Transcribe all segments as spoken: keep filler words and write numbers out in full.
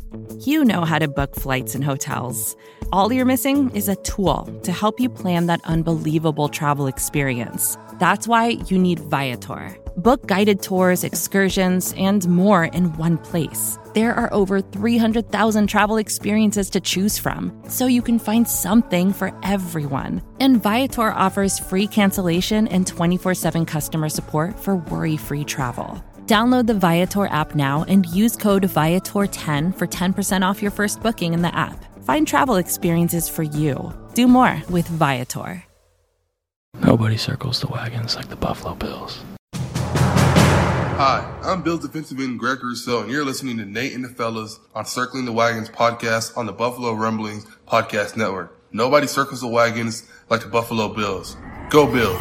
You know how to book flights and hotels. All you're missing is a tool to help you plan that unbelievable travel experience. That's why you need Viator. Book guided tours, excursions, and more in one place. There are over three hundred thousand travel experiences to choose from, so you can find something for everyone. And Viator offers free cancellation and twenty-four seven customer support for worry-free travel. Download the Viator app now and use code Viator ten for ten percent off your first booking in the app. Find travel experiences for you. Do more with Viator. Nobody circles the wagons like the Buffalo Bills. Hi, I'm Bills defensive end Greg Rousseau, and you're listening to Nate and the Fellas on Circling the Wagons podcast on the Buffalo Rumblings podcast network. Nobody circles the wagons like the Buffalo Bills. Go Bills!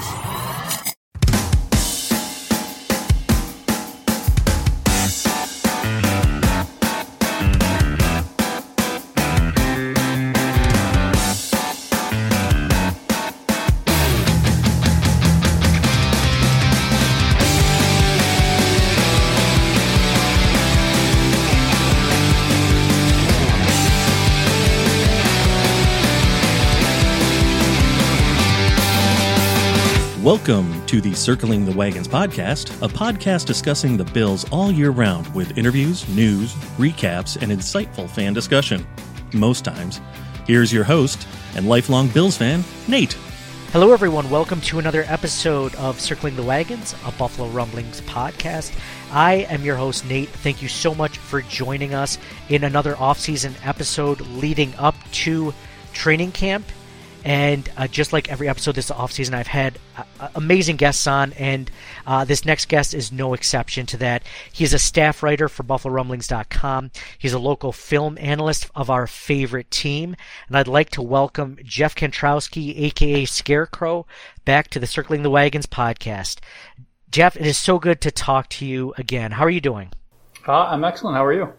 Welcome to the Circling the Wagons podcast, a podcast discussing the Bills all year round with interviews, news, recaps, and insightful fan discussion. Most times. Here's your host and lifelong Bills fan, Nate. Hello, everyone. Welcome to another episode of Circling the Wagons, a Buffalo Rumblings podcast. I am your host, Nate. Thank you so much for joining us in another off-season episode leading up to training camp. And uh, just like every episode this offseason, I've had uh, amazing guests on, and uh, this next guest is no exception to that. He's a staff writer for Buffalo Rumblings dot com. He's a local film analyst of our favorite team, and I'd like to welcome Jeff Kantrowski, a k a. Scarecrow, back to the Circling the Wagons podcast. Jeff, it is so good to talk to you again. How are you doing? Uh, I'm excellent. How are you?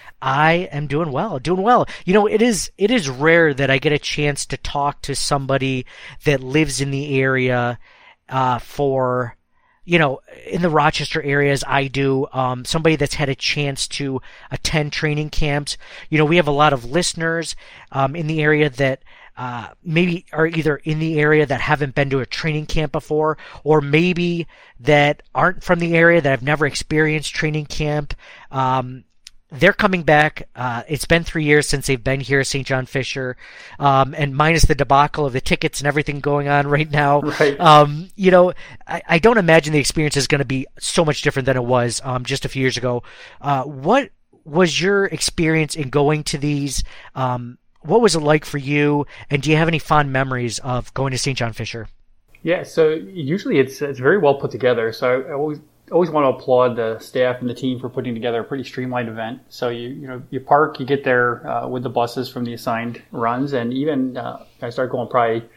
I am doing well, doing well. You know, it is it is rare that I get a chance to talk to somebody that lives in the area uh, for, you know, in the Rochester area as I do, um, somebody that's had a chance to attend training camps. You know, we have a lot of listeners um, in the area that uh, maybe are either in the area that haven't been to a training camp before, or maybe that aren't from the area, that have never experienced training camp. Um They're coming back. Uh, it's been three years since they've been here, Saint John Fisher, um, and minus the debacle of the tickets and everything going on right now. Right. Um, you know, I, I don't imagine the experience is going to be so much different than it was um, just a few years ago. Uh, what was your experience in going to these? Um, what was it like for you? And do you have any fond memories of going to Saint John Fisher? Yeah, so usually it's it's very well put together. So I, I always. always want to applaud the staff and the team for putting together a pretty streamlined event. So you you know you park, you get there uh, with the buses from the assigned runs, and even uh, I start going probably.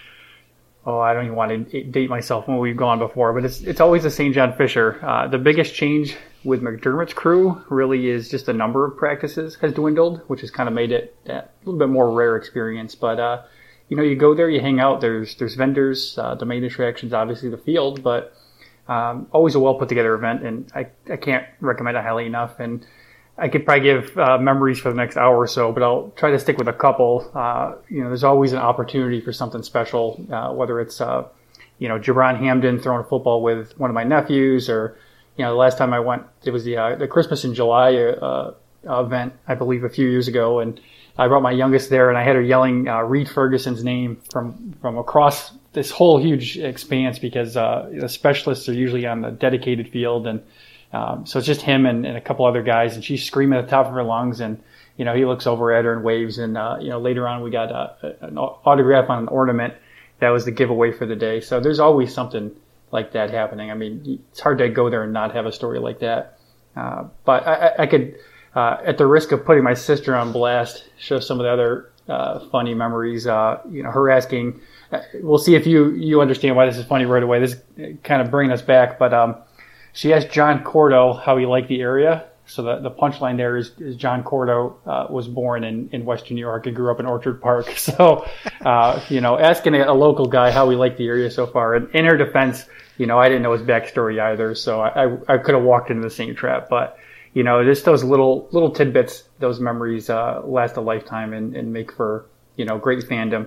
Oh, I don't even want to date myself when we've gone before, but it's it's always the Saint John Fisher. Uh, the biggest change with McDermott's crew really is just the number of practices has dwindled, which has kind of made it a little bit more rare experience. But uh, you know, you go there, you hang out. There's there's vendors. Uh, the main attraction's obviously the field, but Um, always a well put together event, and I, I can't recommend it highly enough. And I could probably give uh, memories for the next hour or so, but I'll try to stick with a couple. Uh, you know, there's always an opportunity for something special, uh, whether it's, uh, you know, Jabron Hamden throwing a football with one of my nephews, or, you know, the last time I went, it was the, uh, the Christmas in July, uh, event, I believe a few years ago. And I brought my youngest there, and I had her yelling, uh, Reed Ferguson's name from, from across this whole huge expanse, because uh, the specialists are usually on the dedicated field, and um, so it's just him and, and a couple other guys, and she's screaming at the top of her lungs, and you know he looks over at her and waves, and uh, you know later on we got uh, an autograph on an ornament that was the giveaway for the day. So there's always something like that happening. I mean, it's hard to go there and not have a story like that. Uh, but I, I could, uh, at the risk of putting my sister on blast, show some of the other uh, funny memories. Uh, you know, her asking. We'll see if you, you understand why this is funny right away. This is kind of bringing us back, but um, she asked John Cordo how he liked the area. So the, the punchline there is, is John Cordo uh, was born in, in Western New York and grew up in Orchard Park. So, uh, you know, asking a, a local guy how he liked the area so far. And in her defense, you know, I didn't know his backstory either, so I, I, I could have walked into the same trap. But, you know, just those little little tidbits, those memories uh, last a lifetime and, and make for, you know, great fandom.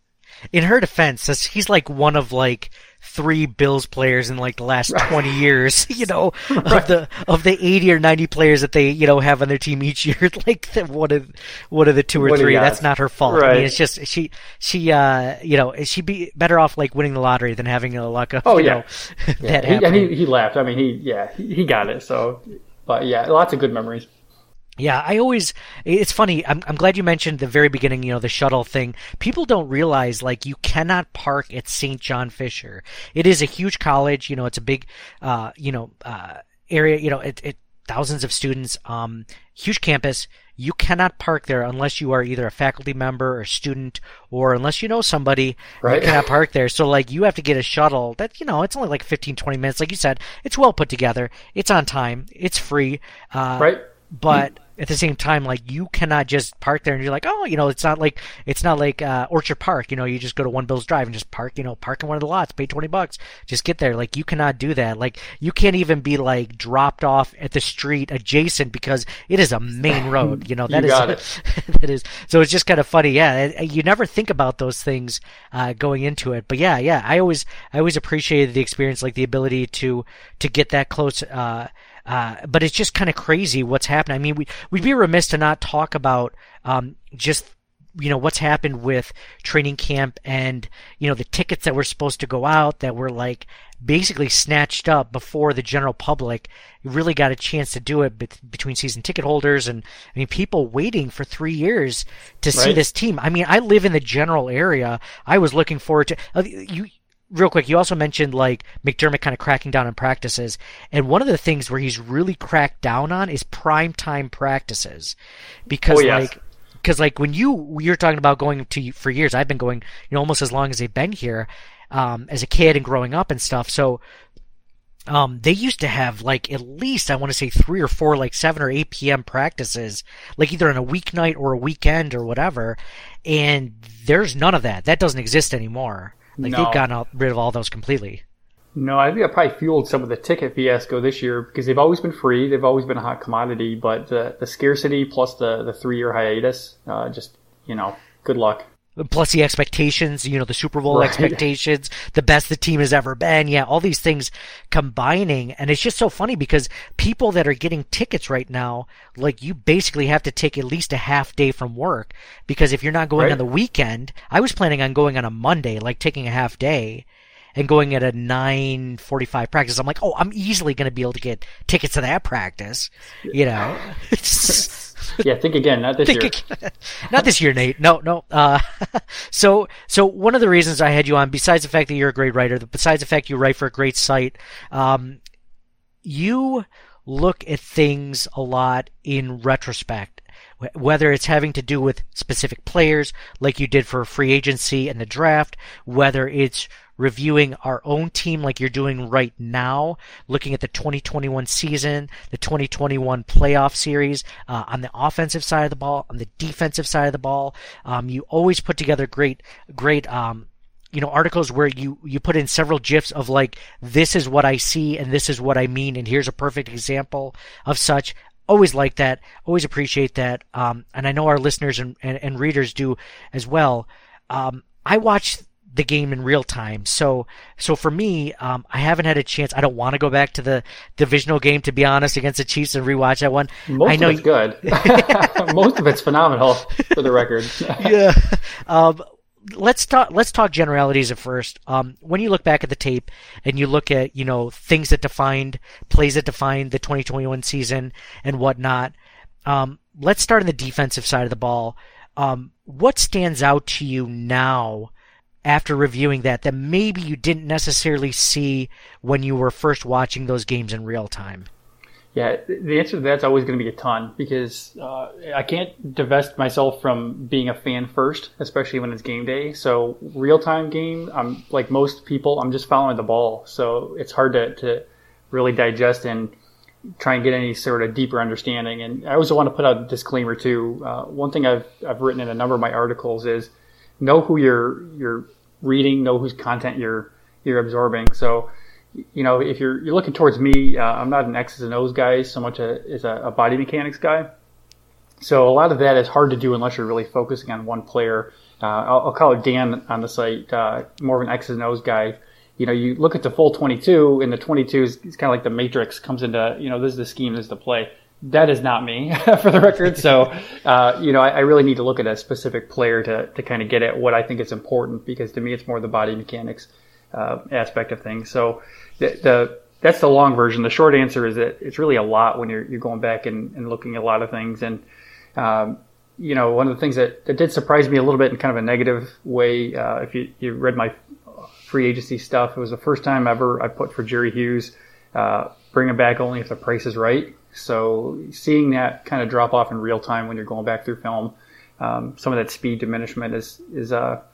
In her defense, he's like one of like three Bills players in like the last twenty years, you know, right. of the of the eighty or ninety players that they, you know, have on their team each year. Like one of one of the two or what three. That's not her fault. Right. I mean, it's just she she uh you know she'd be better off like winning the lottery than having a luck of oh, you yeah. know yeah. that he, happening. And he, he laughed. I mean, he yeah he, he got it. So, but yeah, lots of good memories. Yeah, I always, it's funny, I'm I'm glad you mentioned the very beginning, you know, the shuttle thing. People don't realize, like, you cannot park at Saint John Fisher. It is a huge college, you know, it's a big, uh, you know, uh, area, you know, it, it, thousands of students, um, huge campus. You cannot park there unless you are either a faculty member or student, or unless you know somebody, right. You cannot park there. So, like, you have to get a shuttle that, you know, it's only like fifteen, twenty minutes. Like you said, it's well put together. It's on time. It's free. Uh, right. But at the same time, like, you cannot just park there and you're like, oh, you know, it's not like it's not like uh, Orchard Park. You know, you just go to One Bills Drive and just park. You know, park in one of the lots, pay twenty bucks, just get there. Like, you cannot do that. Like, you can't even be like dropped off at the street adjacent because it is a main road. You know, that you is got it. that is. So it's just kind of funny. Yeah, you never think about those things uh, going into it. But yeah, yeah, I always I always appreciated the experience, like the ability to to get that close. Uh, Uh, but it's just kind of crazy what's happening. I mean, we, we'd be remiss to not talk about, um, just, you know, what's happened with training camp and, you know, the tickets that were supposed to go out that were like basically snatched up before the general public really got a chance to do it bet- between season ticket holders and, I mean, people waiting for three years to see right. this team. I mean, I live in the general area. I was looking forward to, uh, you, Real quick, you also mentioned like McDermott kind of cracking down on practices, and one of the things where he's really cracked down on is prime time practices, because oh, yes. like, because like when you you're talking about going to for years, I've been going, you know, almost as long as they've been here, um, as a kid and growing up and stuff. So, um, they used to have like at least I want to say three or four like seven or eight p.m. practices, like either on a weeknight or a weekend or whatever, and there's none of that. That doesn't exist anymore. Like, no. They've gotten out, rid of all those completely. No, I think that probably fueled some of the ticket fiasco this year because they've always been free. They've always been a hot commodity, but the, the scarcity plus the, the three-year hiatus, uh, just, you know, good luck. Plus the expectations, you know, the Super Bowl right. expectations, the best the team has ever been. Yeah, all these things combining. And it's just so funny because people that are getting tickets right now, like, you basically have to take at least a half day from work because if you're not going right. on the weekend, I was planning on going on a Monday, like taking a half day and going at a nine forty-five practice. I'm like, oh, I'm easily going to be able to get tickets to that practice, you know. Yeah, think again, not this think year. Again. Not this year, Nate. No, no. Uh, so, so one of the reasons I had you on, besides the fact that you're a great writer, besides the fact you write for a great site, um, you look at things a lot in retrospect, whether it's having to do with specific players, like you did for free agency and the draft, whether it's reviewing our own team like you're doing right now, looking at the twenty twenty-one season, the twenty twenty-one playoff series, uh, on the offensive side of the ball, on the defensive side of the ball. Um, you always put together great, great, um, you know, articles where you, you put in several GIFs of like, this is what I see and this is what I mean, and here's a perfect example of such. Always like that. Always appreciate that. Um, and I know our listeners and, and, and readers do as well. Um, I watch the game in real time. So, so for me, um, I haven't had a chance. I don't want to go back to the divisional game, to be honest, against the Chiefs and rewatch that one. Most I know of it's good. Most of it's phenomenal, for the record. Yeah. Um, let's talk, let's talk generalities at first. Um, when you look back at the tape and you look at, you know, things that defined, plays that defined the twenty twenty-one season and whatnot, um, let's start on the defensive side of the ball. Um, what stands out to you now after reviewing that, that maybe you didn't necessarily see when you were first watching those games in real time? Yeah, the answer to that's always going to be a ton because uh, I can't divest myself from being a fan first, especially when it's game day. So real-time game, I'm like most people, I'm just following the ball. So it's hard to, to really digest and try and get any sort of deeper understanding. And I also want to put out a disclaimer too. Uh, one thing I've I've written in a number of my articles is know who you're you're reading, know whose content you're you're absorbing. So, you know, if you're you're looking towards me, uh, I'm not an X's and O's guy so much a, as a, a body mechanics guy. So a lot of that is hard to do unless you're really focusing on one player. Uh, I'll, I'll call it Dan on the site, uh, more of an X's and O's guy. You know, you look at the full twenty-two, and the twenty-two is it's kind of like the Matrix comes into, you know, this is the scheme, this is the play. That is not me, for the record. So, uh, you know, I, I really need to look at a specific player to, to kind of get at what I think is important, because to me it's more the body mechanics uh, aspect of things. So the, the that's the long version. The short answer is that it's really a lot when you're you're going back and, and looking at a lot of things. And, um, you know, one of the things that, that did surprise me a little bit in kind of a negative way, uh, if you, you read my free agency stuff, it was the first time ever I put for Jerry Hughes, uh, bring him back only if the price is right. So seeing that kind of drop off in real time when you're going back through film, um, some of that speed diminishment is is uh,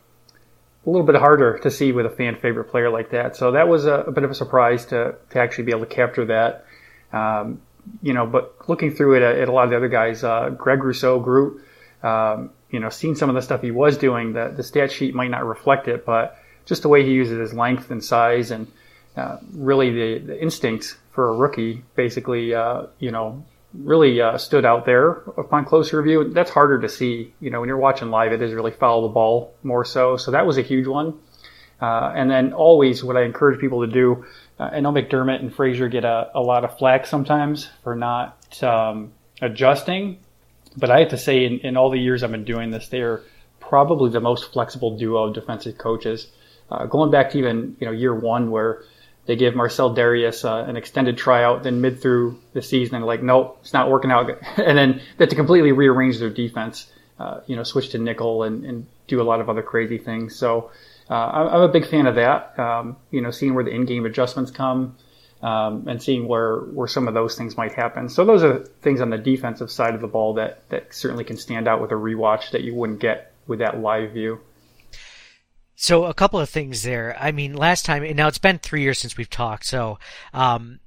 a little bit harder to see with a fan favorite player like that. So that was a, a bit of a surprise to to actually be able to capture that. Um, you know, but looking through it at, at a lot of the other guys, uh, Greg Rousseau, Groot, um, you know, seeing some of the stuff he was doing, the the stat sheet might not reflect it, but just the way he uses his length and size and uh, really the, the instincts for a rookie, basically, uh, you know, really uh, stood out there upon closer review. That's harder to see. You know, when you're watching live, it is really follow the ball more so. So that was a huge one. Uh, and then always what I encourage people to do, uh, I know McDermott and Frazier get a, a lot of flack sometimes for not um, adjusting. But I have to say, in, in all the years I've been doing this, they are probably the most flexible duo of defensive coaches. Uh, going back to even, you know, year one where they give Marcel Darius uh, an extended tryout, then mid through the season, and like, nope, it's not working out. And then they had to completely rearrange their defense, uh, you know, switch to nickel and, and do a lot of other crazy things. So uh, I'm a big fan of that, um, you know, seeing where the in-game adjustments come um, and seeing where, where some of those things might happen. So those are things on the defensive side of the ball that, that certainly can stand out with a rewatch that you wouldn't get with that live view. So a couple of things there. I mean, last time, and now it's been three years since we've talked. So um,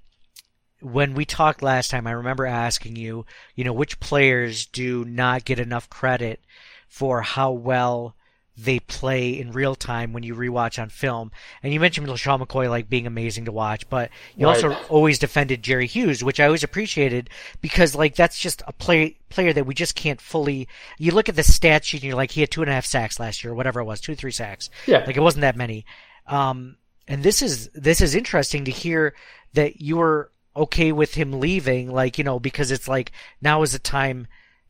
when we talked last time, I remember asking you, you know, which players do not get enough credit for how well they play in real time when you rewatch on film. And you mentioned LaShawn McCoy like being amazing to watch, but you right. also always defended Jerry Hughes, which I always appreciated because like that's just a play, player that we just can't fully. You look at the stat sheet and you're like, he had two and a half sacks last year, or whatever it was, two, three sacks. Yeah, like it wasn't that many. Um, and this is this is interesting to hear that you were okay with him leaving, like you know, because it's like now is the time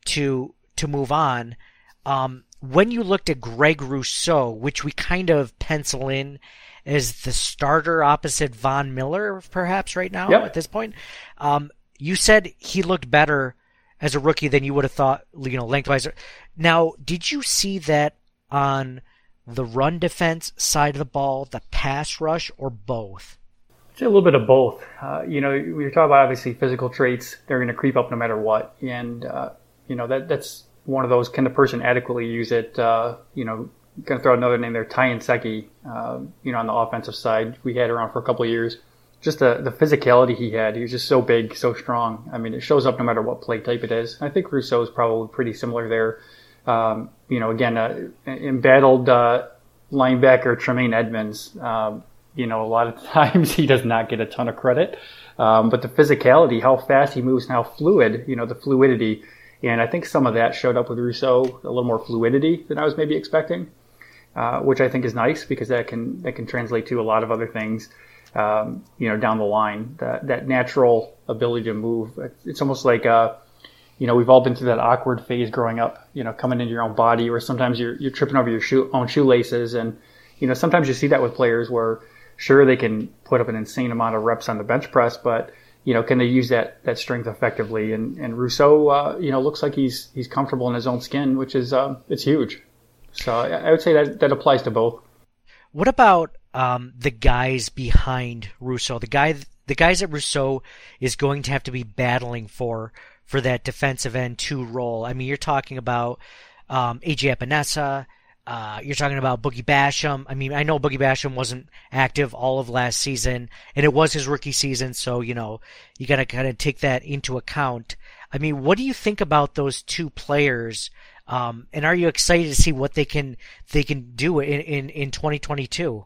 to to move on. Um, When you looked at Greg Rousseau, which we kind of pencil in as the starter opposite Von Miller, perhaps right now yep. at this point, um, you said he looked better as a rookie than you would have thought, you know, lengthwise. Now, did you see that on the run defense side of the ball, the pass rush, or both? I'd say a little bit of both. Uh, you know, we were talking about obviously physical traits; they're going to creep up no matter what, and uh, you know that that's. One of those, can the person adequately use it? Uh, you know, going to throw another name there, Ty Nsekhe, uh, you know, on the offensive side. We had around for a couple of years. Just the, the physicality he had. He was just so big, so strong. I mean, it shows up no matter what play type it is. I think Rousseau is probably pretty similar there. Um, you know, again, uh, embattled uh, linebacker Tremaine Edmonds. Um, you know, a lot of times he does not get a ton of credit. Um, but the physicality, how fast he moves and how fluid, you know, the fluidity. And I think some of that showed up with Rousseau, a little more fluidity than I was maybe expecting, uh, which I think is nice because that can that can translate to a lot of other things, um, you know, down the line. That, that natural ability to move. It's almost like, uh, you know, we've all been through that awkward phase growing up, you know, coming into your own body, or sometimes you're you're tripping over your shoe, own shoelaces, and you know, sometimes you see that with players where sure they can put up an insane amount of reps on the bench press, but you know, can they use that, that strength effectively? And, and Rousseau, uh, you know, looks like he's, he's comfortable in his own skin, which is, uh, it's huge. So I, I would say that, that applies to both. What about, um, the guys behind Rousseau? The guy, the guys that Rousseau is going to have to be battling for, for that defensive end two role. I mean, you're talking about, um, A J Epinesa. Uh, you're talking about Boogie Basham. I mean, I know Boogie Basham wasn't active all of last season, and it was his rookie season, so, you know, you gotta kind of take that into account. I mean, what do you think about those two players? Um, and are you excited to see what they can, they can do in, in, in twenty twenty-two?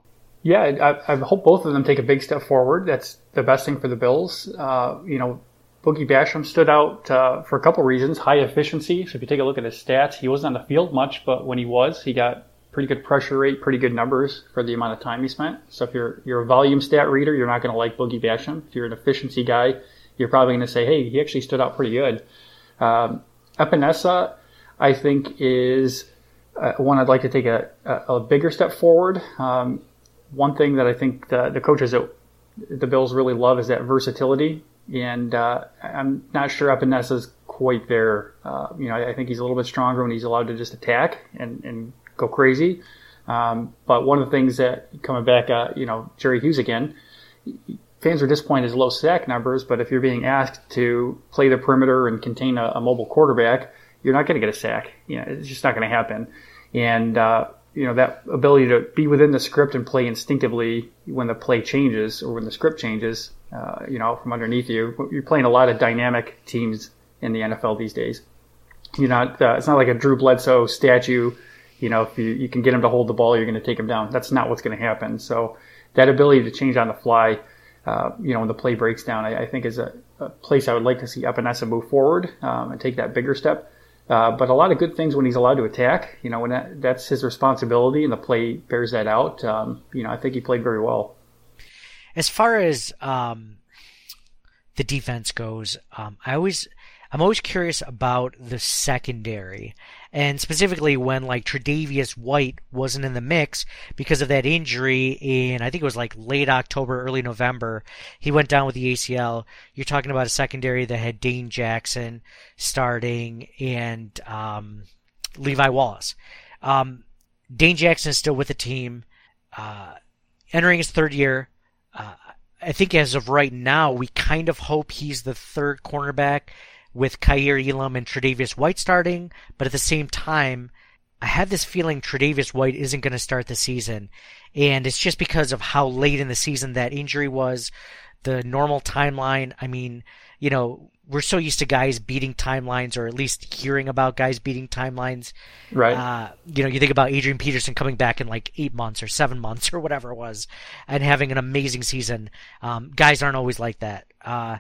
Yeah, I, I hope both of them take a big step forward. That's the best thing for the Bills. Uh, you know, Boogie Basham stood out uh, for a couple reasons. High efficiency. So if you take a look at his stats, he wasn't on the field much, but when he was, he got pretty good pressure rate, pretty good numbers for the amount of time he spent. So if you're you're a volume stat reader, you're not going to like Boogie Basham. If you're an efficiency guy, you're probably going to say, hey, he actually stood out pretty good. Um, Epinesa, I think, is uh, one I'd like to take a, a, a bigger step forward. Um, one thing that I think the, the coaches at the Bills really love is that versatility. And uh, I'm not sure Epinesa's quite there. Uh, you know, I, I think he's a little bit stronger when he's allowed to just attack and, and go crazy. Um, but one of the things that, coming back, uh, you know, Jerry Hughes again, fans are disappointed in his low sack numbers, but if you're being asked to play the perimeter and contain a, a mobile quarterback, you're not going to get a sack. You know, it's just not going to happen. And, uh, you know, that ability to be within the script and play instinctively when the play changes or when the script changes, uh, you know, from underneath you. You're playing a lot of dynamic teams in the N F L these days. You're not, uh, it's not like a Drew Bledsoe statue. You know, if you, you can get him to hold the ball, you're going to take him down. That's not what's going to happen. So that ability to change on the fly, uh, you know, when the play breaks down, I, I think is a, a place I would like to see Epinesa move forward um, and take that bigger step. Uh, but a lot of good things when he's allowed to attack. You know, when that, that's his responsibility and the play bears that out. Um, you know, I think he played very well. As far as um, the defense goes, um, I always, I'm always curious about the secondary, and specifically when like Tre'Davious White wasn't in the mix because of that injury in, I think it was like late October, early November. He went down with the A C L. You're talking about a secondary that had Dane Jackson starting and um, Levi Wallace. Um, Dane Jackson is still with the team, uh, entering his third year. Uh, I think as of right now, we kind of hope he's the third cornerback with Kaiir Elam and Tre'Davious White starting, but at the same time, I have this feeling Tre'Davious White isn't going to start the season, and it's just because of how late in the season that injury was, the normal timeline. I mean, you know, we're so used to guys beating timelines, or at least hearing about guys beating timelines. Right. Uh, you know, you think about Adrian Peterson coming back in like eight months or seven months or whatever it was, and having an amazing season. Um, guys aren't always like that. Uh,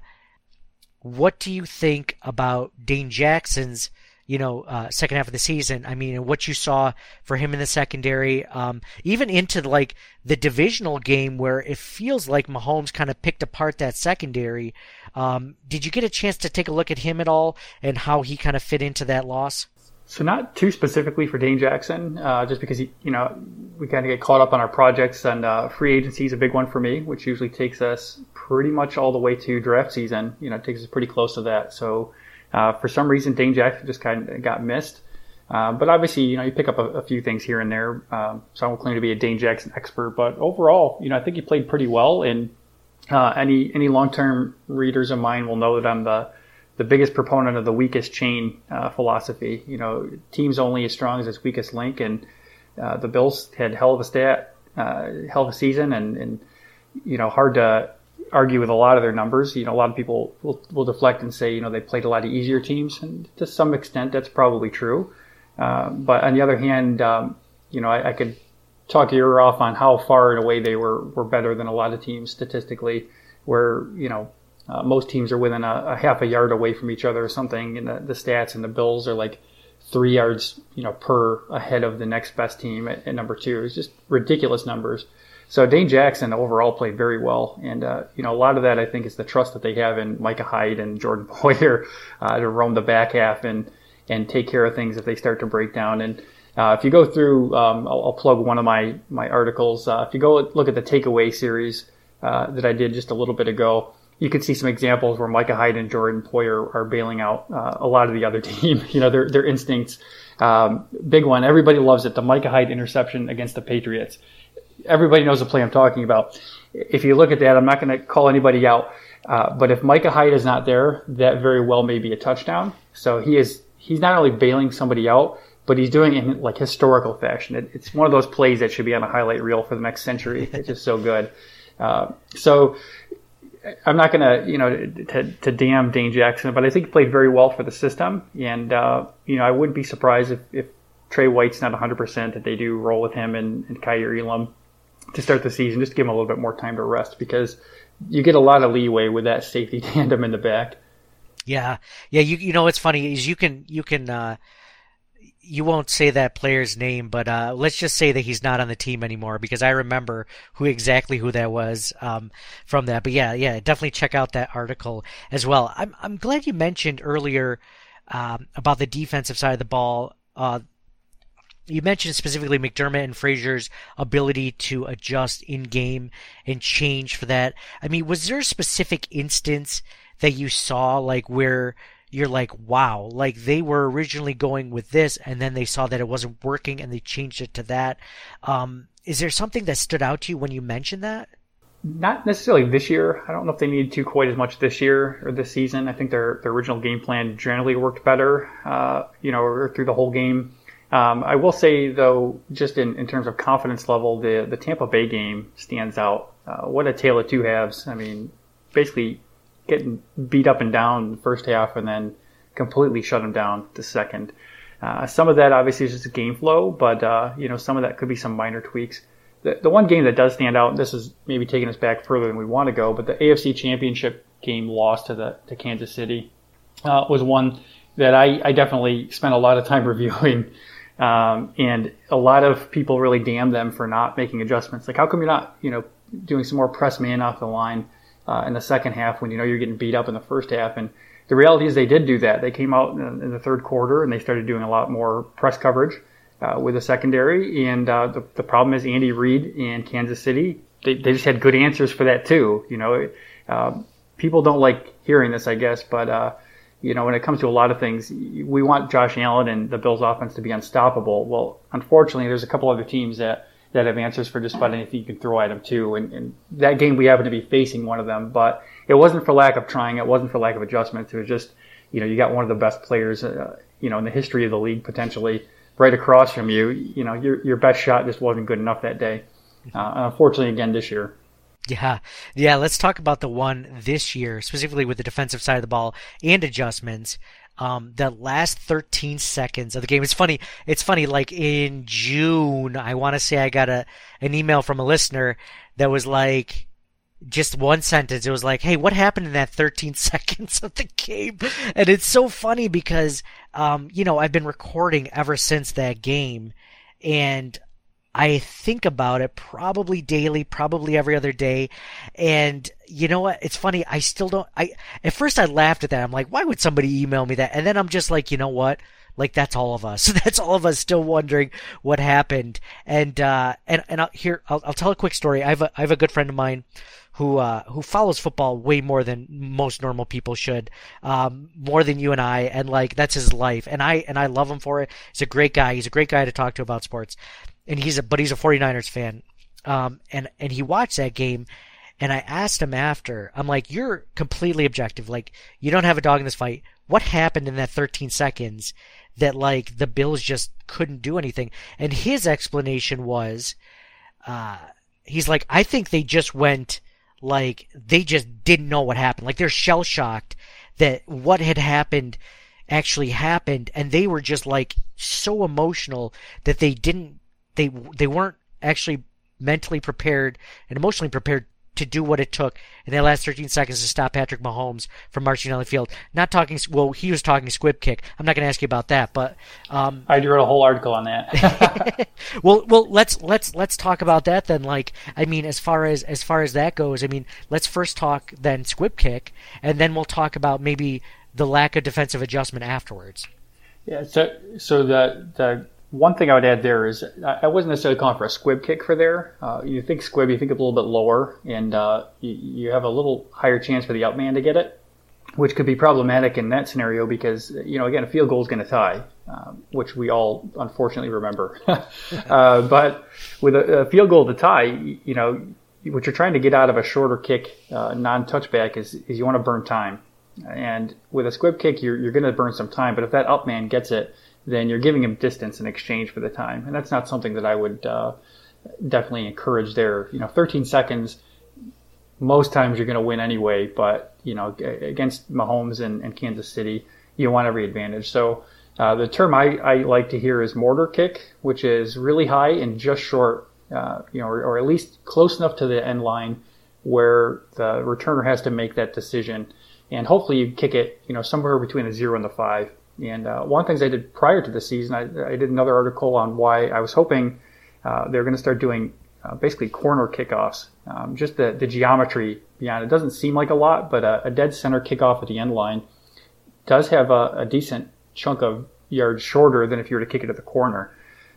What do you think about Dane Jackson's, you know, uh, second half of the season? I mean, what you saw for him in the secondary, um, even into like the divisional game where it feels like Mahomes kind of picked apart that secondary. Um, did you get a chance to take a look at him at all and how he kind of fit into that loss? So not too specifically for Dane Jackson, uh, just because, he, you know, we kind of get caught up on our projects, and uh, free agency is a big one for me, which usually takes us pretty much all the way to draft season. You know, it takes us pretty close to that. So uh, for some reason, Dane Jackson just kind of got missed. Uh, but obviously, you know, you pick up a, a few things here and there. Um, so I won't claim to be a Dane Jackson expert, but overall, you know, I think he played pretty well. And uh, any any long-term readers of mine will know that I'm the the biggest proponent of the weakest chain uh, philosophy. You know, team's only as strong as its weakest link, and uh, the Bills had hell of a stat, uh, hell of a season, and, and you know, hard to argue with a lot of their numbers. You know, a lot of people will, will deflect and say, you know, they played a lot of easier teams, and to some extent that's probably true. Uh, but on the other hand, um, you know, I, I could talk your ear off on how far and away they were, were better than a lot of teams statistically, where, you know, Uh, most teams are within a, a half a yard away from each other or something in the, the stats, and the Bills are like three yards, you know, per ahead of the next best team at, at number two. It's just ridiculous numbers. So Dane Jackson overall played very well, and uh, you know, a lot of that I think is the trust that they have in Micah Hyde and Jordan Poyer uh, to roam the back half and and take care of things if they start to break down. And uh, if you go through, um, I'll, I'll plug one of my my articles. Uh, if you go look at the takeaway series uh, that I did just a little bit ago, you can see some examples where Micah Hyde and Jordan Poyer are bailing out uh, a lot of the other team. You know, their their instincts. Um, big one. Everybody loves it. The Micah Hyde interception against the Patriots. Everybody knows the play I'm talking about. If you look at that, I'm not going to call anybody out. Uh, but if Micah Hyde is not there, that very well may be a touchdown. So he is. He's not only bailing somebody out, but he's doing it in like historical fashion. It, it's one of those plays that should be on a highlight reel for the next century. It's just so good. Uh, so. I'm not going to, you know, to, to damn Dane Jackson, but I think he played very well for the system. And, uh, you know, I wouldn't be surprised if, if Trey White's not one hundred percent, that they do roll with him and, and Kaiir Elam. to start the season, just to give them a little bit more time to rest, because you get a lot of leeway with that safety tandem in the back. Yeah, yeah. You you know what's funny is you can you can uh, you won't say that player's name, but uh, let's just say that he's not on the team anymore, because I remember who exactly who that was um, from that. But yeah, yeah, definitely check out that article as well. I'm I'm glad you mentioned earlier um, about the defensive side of the ball. Uh, You mentioned specifically McDermott and Frazier's ability to adjust in game and change for that. I mean, was there a specific instance that you saw, like, where you're like, wow, like they were originally going with this and then they saw that it wasn't working and they changed it to that? Um, is there something that stood out to you when you mentioned that? Not necessarily this year. I don't know if they needed to quite as much this year or this season. I think their, their original game plan generally worked better, uh, you know, through the whole game. Um, I will say, though, just in, in terms of confidence level, the, the Tampa Bay game stands out. Uh, what a tale of two halves. I mean, basically getting beat up and down the first half and then completely shut them down the second. Uh, some of that obviously is just a game flow, but, uh, you know, some of that could be some minor tweaks. The, the one game that does stand out, and this is maybe taking us back further than we want to go, but the A F C Championship game loss to the to Kansas City uh, was one that I, I definitely spent a lot of time reviewing. Um, and a lot of people really damn them for not making adjustments. Like, how come you're not, you know, doing some more press man off the line uh, in the second half when you know you're getting beat up in the first half? And the reality is they did do that. They came out in, in the third quarter and they started doing a lot more press coverage uh, with the secondary. And uh, the, the problem is Andy Reid and Kansas City, they, they just had good answers for that too. You know, uh, people don't like hearing this, I guess, but uh, you know, when it comes to a lot of things, we want Josh Allen and the Bills offense to be unstoppable. Well, unfortunately, there's a couple other teams that, that have answers for just about anything you can throw at them too. And, and that game, we happen to be facing one of them, but it wasn't for lack of trying. It wasn't for lack of adjustments. It was just, you know, you got one of the best players, uh, you know, in the history of the league potentially right across from you. You know, your your best shot just wasn't good enough that day. Uh, unfortunately, again, this year. Yeah, yeah. Let's talk about the one this year, specifically with the defensive side of the ball and adjustments. Um, the last thirteen seconds of the game. It's funny. It's funny. Like in June, I want to say I got a an email from a listener that was like just one sentence. It was like, "Hey, what happened in that thirteen seconds of the game?" And it's so funny because, um, you know, I've been recording ever since that game, and I think about it probably daily, probably every other day. And you know what? It's funny. I still don't, I, at first I laughed at that. I'm like, why would somebody email me that? And then I'm just like, you know what? Like, that's all of us. That's all of us still wondering what happened. And, uh, and, and I'll, here, I'll, I'll tell a quick story. I have a, I have a good friend of mine who, uh, who follows football way more than most normal people should, um, more than you and I. And like, that's his life. And I, and I love him for it. He's a great guy. He's a great guy to talk to about sports. And he's a, but he's a 49ers fan. Um, and, and he watched that game, and I asked him after, I'm like, you're completely objective. Like, you don't have a dog in this fight. What happened in that thirteen seconds that, like, the Bills just couldn't do anything? And his explanation was, uh, he's like, I think they just went, like, they just didn't know what happened. Like, they're shell shocked that what had happened actually happened. And they were just, like, so emotional that they didn't, They they weren't actually mentally prepared and emotionally prepared to do what it took in that last thirteen seconds to stop Patrick Mahomes from marching down the field. Not talking, well, he was talking squib kick. I'm not going to ask you about that, but um, I wrote a whole article on that. well, well, let's let's let's talk about that then. Like, I mean, as far as as far as that goes, I mean, let's first talk then squib kick, and then we'll talk about maybe the lack of defensive adjustment afterwards. Yeah. So so the the. One thing I would add there is I wasn't necessarily calling for a squib kick for there. Uh, you think squib, you think it's a little bit lower, and uh, you, you have a little higher chance for the outman to get it, which could be problematic in that scenario because, you know, again, a field goal is going to tie, um, which we all unfortunately remember. uh, but with a, a field goal to tie, you know, what you're trying to get out of a shorter kick, uh, non-touchback, is, is you want to burn time. And with a squib kick, you're, you're going to burn some time, but if that upman gets it, then you're giving him distance in exchange for the time. And that's not something that I would uh, definitely encourage there. You know, thirteen seconds, most times you're going to win anyway, but, you know, against Mahomes and, and Kansas City, you want every advantage. So uh, the term I, I like to hear is mortar kick, which is really high and just short uh, you know, or, or at least close enough to the end line where the returner has to make that decision. And hopefully you kick it, you know, somewhere between the zero and the five. And uh, one of the things I did prior to the season, I, I did another article on why I was hoping uh, they're going to start doing uh, basically corner kickoffs. Um, just the, the geometry beyond it doesn't seem like a lot, but a, a dead center kickoff at the end line does have a, a decent chunk of yards shorter than if you were to kick it at the corner.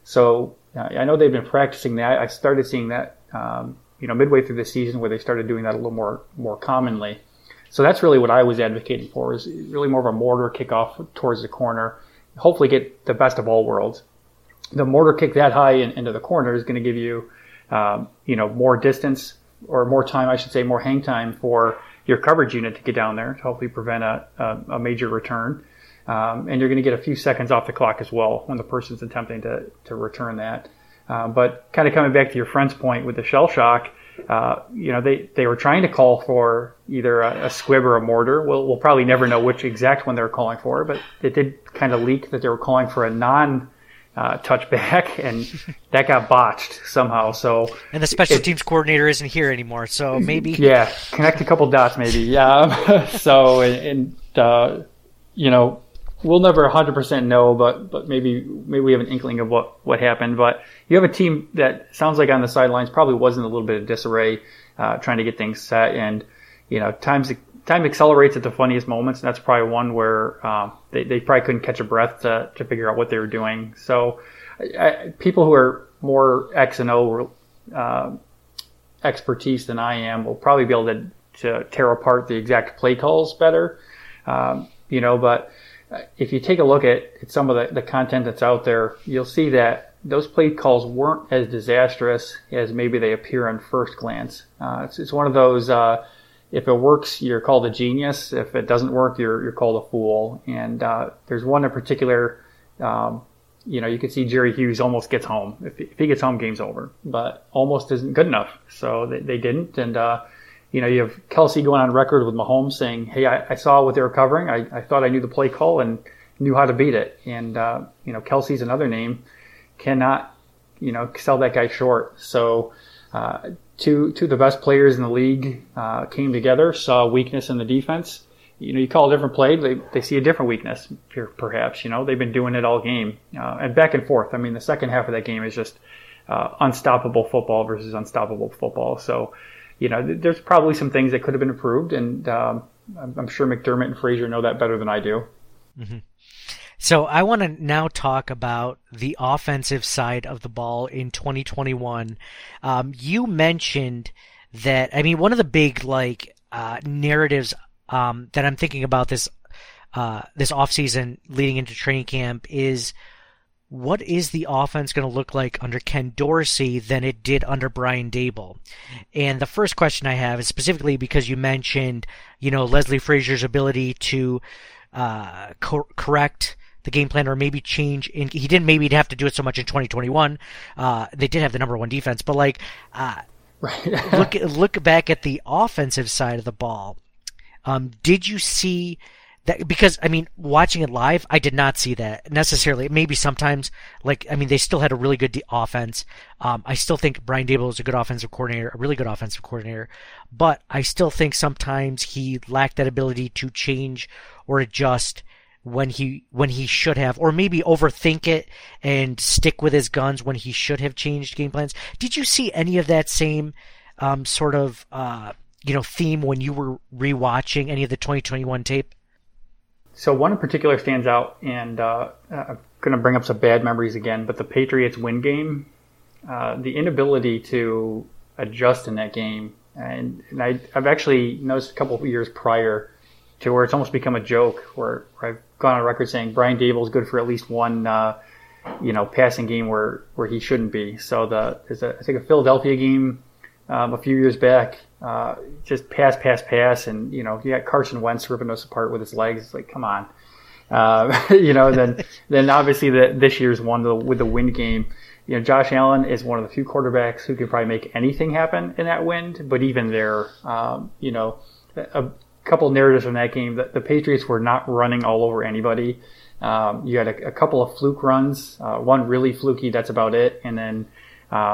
So uh, I know they've been practicing that. I started seeing that, um, you know, midway through the season where they started doing that a little more more commonly. So that's really what I was advocating for, is really more of a mortar kickoff towards the corner. Hopefully get the best of all worlds. The mortar kick that high in, into the corner is going to give you, um, you know, more distance or more time, I should say, more hang time for your coverage unit to get down there to hopefully prevent a, a, a major return. Um, and you're going to get a few seconds off the clock as well when the person's attempting to, to return that. Uh, but kind of coming back to your friend's point with the shell shock, uh, you know, they, they were trying to call for either a, a squib or a mortar. We'll, we'll probably never know which exact one they were calling for, but it did kind of leak that they were calling for a non uh, touchback, and that got botched somehow. So, and the special it, teams coordinator isn't here anymore, so maybe. Yeah, connect a couple dots maybe. Yeah. so, and, uh, you know, we'll never one hundred percent know, but but maybe maybe we have an inkling of what, what happened. But you have a team that sounds like on the sidelines probably was in a little bit of disarray, uh, trying to get things set. And, you know, times time accelerates at the funniest moments. And that's probably one where um, they, they probably couldn't catch a breath to, to figure out what they were doing. So I, people who are more X and O uh, expertise than I am will probably be able to, to tear apart the exact play calls better, um, you know, but if you take a look at, at some of the, the content that's out there, you'll see that those play calls weren't as disastrous as maybe they appear on first glance. Uh, it's, it's one of those, uh, if it works, you're called a genius. If it doesn't work, you're you're called a fool. And uh, there's one in particular, um, you know, you can see Jerry Hughes almost gets home. If, if he gets home, game's over. But almost isn't good enough. So they, they didn't. And, uh, you know, you have Kelsey going on record with Mahomes saying, hey, I, I saw what they were covering. I, I thought I knew the play call and knew how to beat it. And, uh, you know, Kelsey's another name. Cannot, you know, sell that guy short. So uh, two, two of the best players in the league uh, came together, saw a weakness in the defense. You know, you call a different play, they, they see a different weakness, perhaps. You know, they've been doing it all game. Uh, and back and forth. I mean, the second half of that game is just uh, unstoppable football versus unstoppable football. So, you know, th- there's probably some things that could have been improved, and um, I'm, I'm sure McDermott and Frazier know that better than I do. Mm-hmm. So I want to now talk about the offensive side of the ball in twenty twenty-one. Um, you mentioned that, I mean, one of the big, like, uh, narratives um, that I'm thinking about this uh, this offseason leading into training camp is, what is the offense going to look like under Ken Dorsey than it did under Brian Daboll? And the first question I have is specifically because you mentioned, you know, Leslie Frazier's ability to uh, cor- correct the game plan or maybe change. In, he didn't maybe have to do it so much in twenty twenty-one. Uh, they did have the number one defense, but like, uh, right. look look back at the offensive side of the ball. Um, did you see that? Because I mean, watching it live, I did not see that necessarily. Maybe sometimes, like, I mean, they still had a really good de- offense. Um, I still think Brian Daboll is a good offensive coordinator, a really good offensive coordinator, but I still think sometimes he lacked that ability to change or adjust when he when he should have, or maybe overthink it and stick with his guns when he should have changed game plans. Did you see any of that same um, sort of uh, you know theme when you were rewatching any of the twenty twenty-one tape? So one in particular stands out, and uh, I'm going to bring up some bad memories again, but the Patriots win game, uh, the inability to adjust in that game, and, and I, I've actually noticed a couple of years prior to where it's almost become a joke, where, where I've gone on record saying Brian Daboll is good for at least one, uh, you know, passing game where, where he shouldn't be. So the there's a, I think a Philadelphia game um, a few years back, uh, just pass, pass, pass, and you know you got Carson Wentz ripping us apart with his legs. It's like, come on, uh, you know. Then then obviously the this year's one the, with the wind game. You know, Josh Allen is one of the few quarterbacks who could probably make anything happen in that wind. But even there, um, you know, a couple narratives from that game, that the Patriots were not running all over anybody. Um, you had a, a couple of fluke runs, uh, one really fluky, that's about it. And then, um,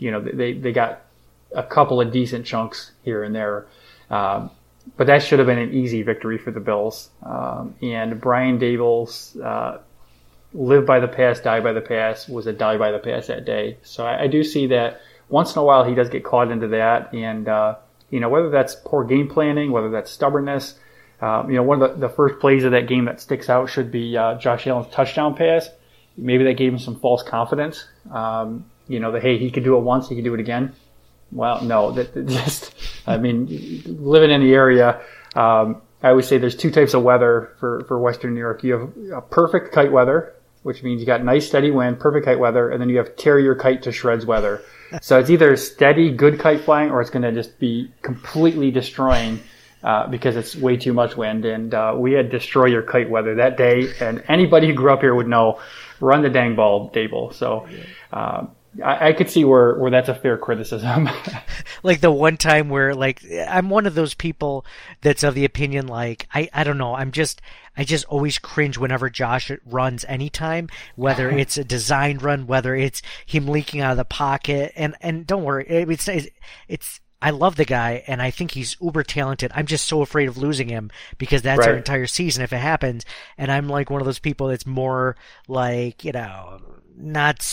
you know, they, they got a couple of decent chunks here and there. Um, but that should have been an easy victory for the Bills. Um, and Brian Daboll's uh, live by the pass, die by the pass was a die by the pass that day. So I, I do see that once in a while he does get caught into that. And, uh, you know, whether that's poor game planning, whether that's stubbornness, um, you know, one of the, the first plays of that game that sticks out should be uh, Josh Allen's touchdown pass. Maybe that gave him some false confidence. Um, you know, that, hey, he could do it once, he could do it again. Well, no, that, that just, I mean, living in the area, um, I always say there's two types of weather for, for Western New York. You have a perfect kite weather, which means you got nice steady wind, perfect kite weather, and then you have tear your kite to shreds weather. So it's either steady, good kite flying, or it's going to just be completely destroying uh, because it's way too much wind. And uh, we had destroy your kite weather that day, and anybody who grew up here would know, run the dang ball, Daboll. So um, I, I could see where, where that's a fair criticism. Like the one time where, like, I'm one of those people that's of the opinion, like, I, I don't know, I'm just, I just always cringe whenever Josh runs anytime, whether it's a designed run, whether it's him leaking out of the pocket. And, and don't worry, it's, it's, I love the guy and I think he's uber talented. I'm just so afraid of losing him because that's right. our entire season if it happens. And I'm like one of those people that's more like, you know, not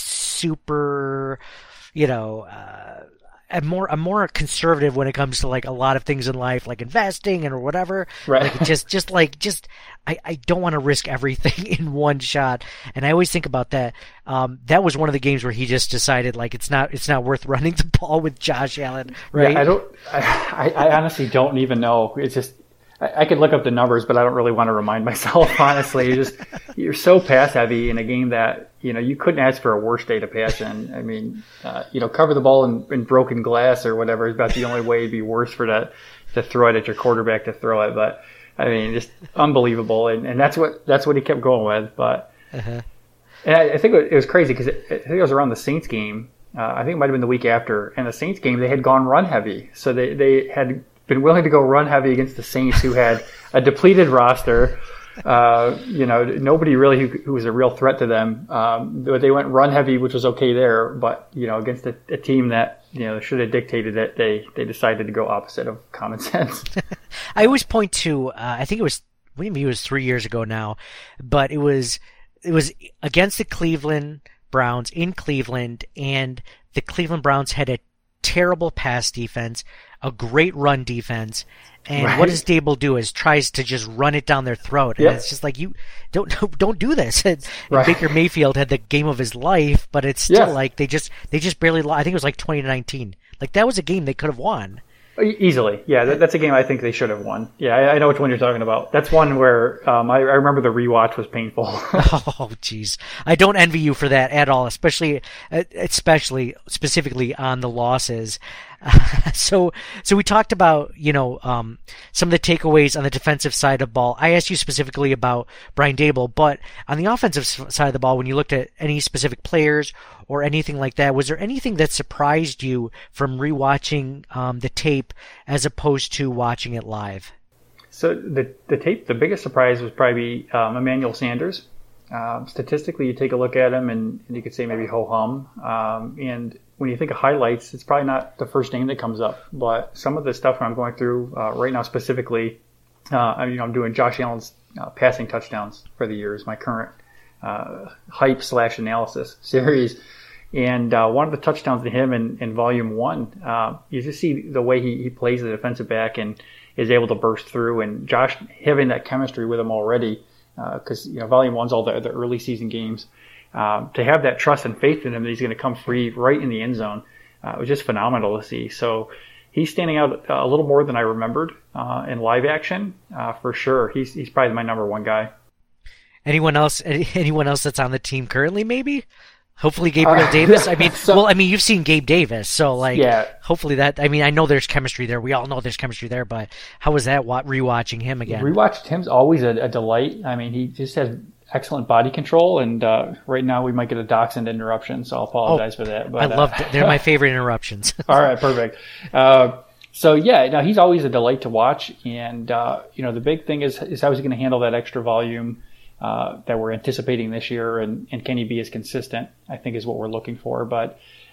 super, you know, uh, I'm more I'm more conservative when it comes to like a lot of things in life, like investing and or whatever. Right. Like just just like just I, I don't want to risk everything in one shot. And I always think about that. Um, that was one of the games where he just decided like it's not it's not worth running the ball with Josh Allen. Right. Yeah, I don't. I, I honestly don't even know. It's just I, I could look up the numbers, but I don't really want to remind myself. Honestly, you just you're so pass heavy in a game that. You know, you couldn't ask for a worse day to pass in. I mean, uh, you know, cover the ball in, in broken glass or whatever is about the only way it'd be worse for that to throw it at your quarterback to throw it. But I mean, just unbelievable, and, and that's what that's what he kept going with. But uh-huh. and I, I think it was crazy because I think it was around the Saints game. Uh, I think it might have been the week after, and the Saints game they had gone run heavy, so they they had been willing to go run heavy against the Saints, who had a depleted roster. Uh, you know, nobody really who, who was a real threat to them. Um, they went run heavy, which was okay there, but you know, against a, a team that you know should have dictated it, they they decided to go opposite of common sense. I always point to, uh, I think it was maybe it was three years ago now, but it was it was against the Cleveland Browns in Cleveland, and the Cleveland Browns had a terrible pass defense, a great run defense. And right. what does Daboll do is tries to just run it down their throat. And yep. it's just like, you don't, don't do this. And, right. and Baker Mayfield had the game of his life, but it's still yeah. like they just, they just barely lost. I think it was like twenty nineteen. Like that was a game they could have won. Easily. Yeah. That, that's a game I think they should have won. Yeah. I, I know which one you're talking about. That's one where, um, I, I remember the rewatch was painful. Oh, geez. I don't envy you for that at all, especially, especially specifically on the losses. Uh, so, so we talked about, you know, um, some of the takeaways on the defensive side of the ball. I asked you specifically about Brian Daboll, but on the offensive side of the ball, when you looked at any specific players or anything like that, was there anything that surprised you from rewatching um, the tape as opposed to watching it live? So the the tape, the biggest surprise was probably um, Emmanuel Sanders. Um, statistically, you take a look at him and, and you could say maybe ho-hum. Um, and when you think of highlights, it's probably not the first name that comes up. But some of the stuff I'm going through uh, right now specifically, uh, you know, I'm doing Josh Allen's uh, passing touchdowns for the year is my current uh, hype slash analysis series. And uh, one of the touchdowns to him in, in volume one, uh, you just see the way he, he plays the defensive back and is able to burst through. And Josh having that chemistry with him already, because uh, you know volume one's all the, the early season games. Um, to have that trust and faith in him that he's going to come free right in the end zone uh, was just phenomenal to see. So he's standing out a little more than I remembered uh, in live action uh, for sure. He's he's probably my number one guy. Anyone else? Anyone else that's on the team currently? Maybe. Hopefully Gabriel uh, Davis. I mean, so, well, I mean, you've seen Gabe Davis, so like, yeah. Hopefully that. I mean, I know there's chemistry there. We all know there's chemistry there, but how was that rewatching him again? Rewatched him's always a, a delight. I mean, he just has excellent body control, and uh, right now we might get a dachshund interruption, so I'll apologize oh, for that. But, I love uh, they're my favorite interruptions. All right, perfect. Uh, so yeah, no, he's always a delight to watch, and uh, you know the big thing is is how he's going to handle that extra volume uh, that we're anticipating this year, and, and can he be as consistent? I think is what we're looking for. But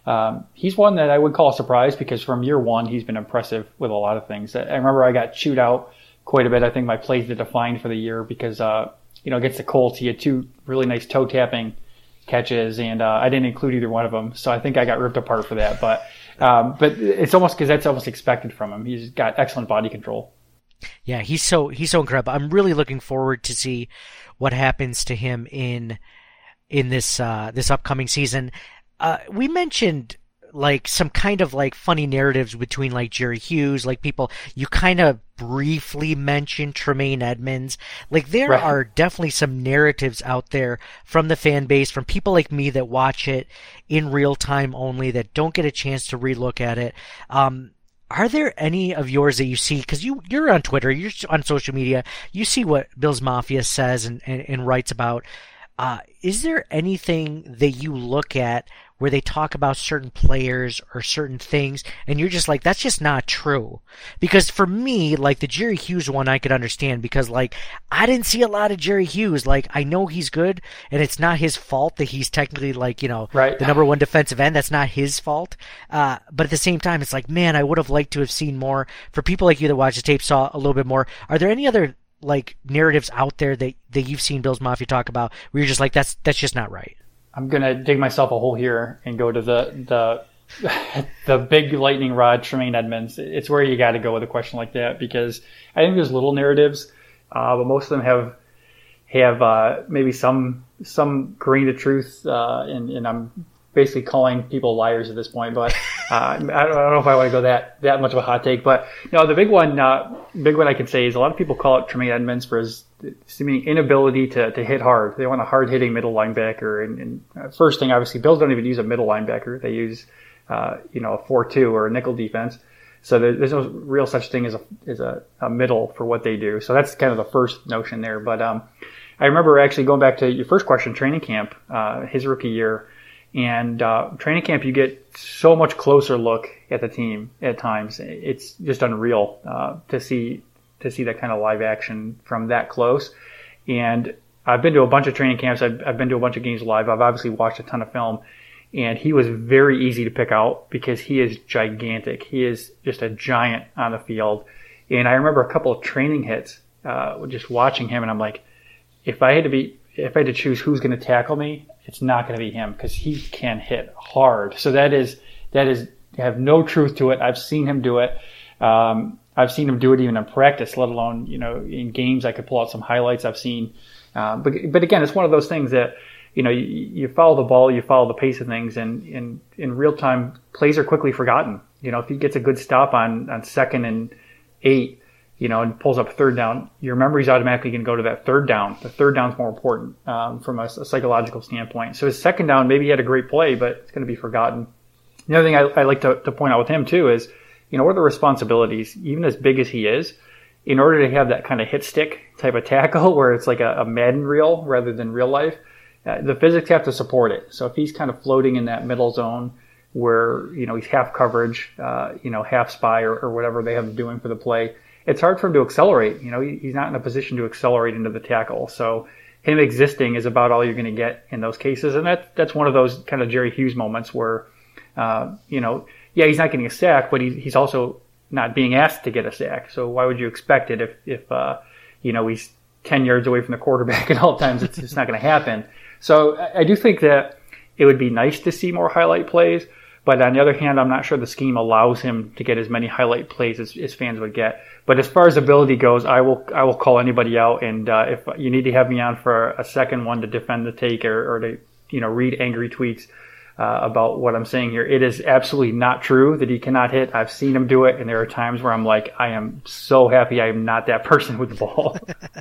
Um, he's one that I would call a surprise because from year one, he's been impressive with a lot of things. I remember I got chewed out quite a bit. I think my plays did defined for the year because, uh, you know, against the Colts, he had two really nice toe tapping catches, and uh, I didn't include either one of them. So I think I got ripped apart for that. But um, but it's almost because that's almost expected from him. He's got excellent body control. Yeah, he's so he's so incredible. I'm really looking forward to see what happens to him in in this uh, this upcoming season. Uh, we mentioned like some kind of like funny narratives between like Jerry Hughes, like people you kind of briefly mentioned Tremaine Edmonds. Like there right. are definitely some narratives out there from the fan base, from people like me that watch it in real time only, that don't get a chance to relook at it. Um, Are there any of yours that you see, because you, you're on Twitter, you're on social media, you see what Bills Mafia says and, and, and writes about. Uh, is there anything that you look at where they talk about certain players or certain things and you're just like, that's just not true? Because for me, like the Jerry Hughes one, I could understand because like I didn't see a lot of Jerry Hughes. Like I know he's good and it's not his fault that he's technically like, you know, right. the number one defensive end. That's not his fault. Uh, but at the same time, it's like, man, I would have liked to have seen more. For people like you that watch the tape, saw a little bit more. Are there any other like narratives out there that, that you've seen Bills Mafia talk about where you're just like, that's, that's just not right? I'm going to dig myself a hole here and go to the, the, the big lightning rod, Tremaine Edmonds. It's where you got to go with a question like that because I think there's little narratives, uh, but most of them have, have, uh, maybe some, some grain of truth. Uh, and, and I'm basically calling people liars at this point, but, uh, I don't, I don't know if I want to go that, that much of a hot take, but you know, the big one, uh, big one I can say is a lot of people call out Tremaine Edmonds for his seeming inability to, to hit hard. They want a hard hitting middle linebacker. And, and uh, first thing, obviously, Bills don't even use a middle linebacker. They use, uh, you know, a four two or a nickel defense. So there, there's no real such thing as a, as a, a middle for what they do. So that's kind of the first notion there. But, um, I remember actually going back to your first question, training camp, uh, his rookie year. And, uh, training camp, you get so much closer look at the team at times. It's just unreal, uh, to see, to see that kind of live action from that close. And I've been to a bunch of training camps. I've, I've been to a bunch of games live. I've obviously watched a ton of film. And he was very easy to pick out because he is gigantic. He is just a giant on the field. And I remember a couple of training hits, uh, just watching him. And I'm like, if I had to be, if I had to choose who's going to tackle me, it's not going to be him because he can hit hard. So that is, that is, have no truth to it. I've seen him do it. Um, I've seen him do it even in practice, let alone, you know, in games. I could pull out some highlights I've seen. Uh, but, but again, it's one of those things that, you know, you, you follow the ball, you follow the pace of things, and in, in real time, plays are quickly forgotten. You know, if he gets a good stop on, on second and eight, you know, and pulls up third down, your memory's automatically going to go to that third down. The third down's more important, um, from a, a psychological standpoint. So his second down, maybe he had a great play, but it's going to be forgotten. The other thing I, I like to, to point out with him too is, you know, what are the responsibilities, even as big as he is, in order to have that kind of hit stick type of tackle where it's like a, a Madden reel rather than real life, uh, the physics have to support it. So if he's kind of floating in that middle zone where, you know, he's half coverage, uh, you know, half spy or, or whatever they have him doing for the play, it's hard for him to accelerate. You know, he, he's not in a position to accelerate into the tackle. So him existing is about all you're going to get in those cases. And that, that's one of those kind of Jerry Hughes moments where, uh, you know, yeah, he's not getting a sack, but he, he's also not being asked to get a sack. So why would you expect it if, if uh, you know, he's ten yards away from the quarterback at all times? It's just not going to happen. So I, I do think that it would be nice to see more highlight plays. But on the other hand, I'm not sure the scheme allows him to get as many highlight plays as, as fans would get. But as far as ability goes, I will I will call anybody out. And uh, if you need to have me on for a second one to defend the take or, or to, you know, read angry tweets Uh, about what I'm saying here. It is absolutely not true that he cannot hit. I've seen him do it, and there are times where I'm like, I am so happy I am not that person with the ball.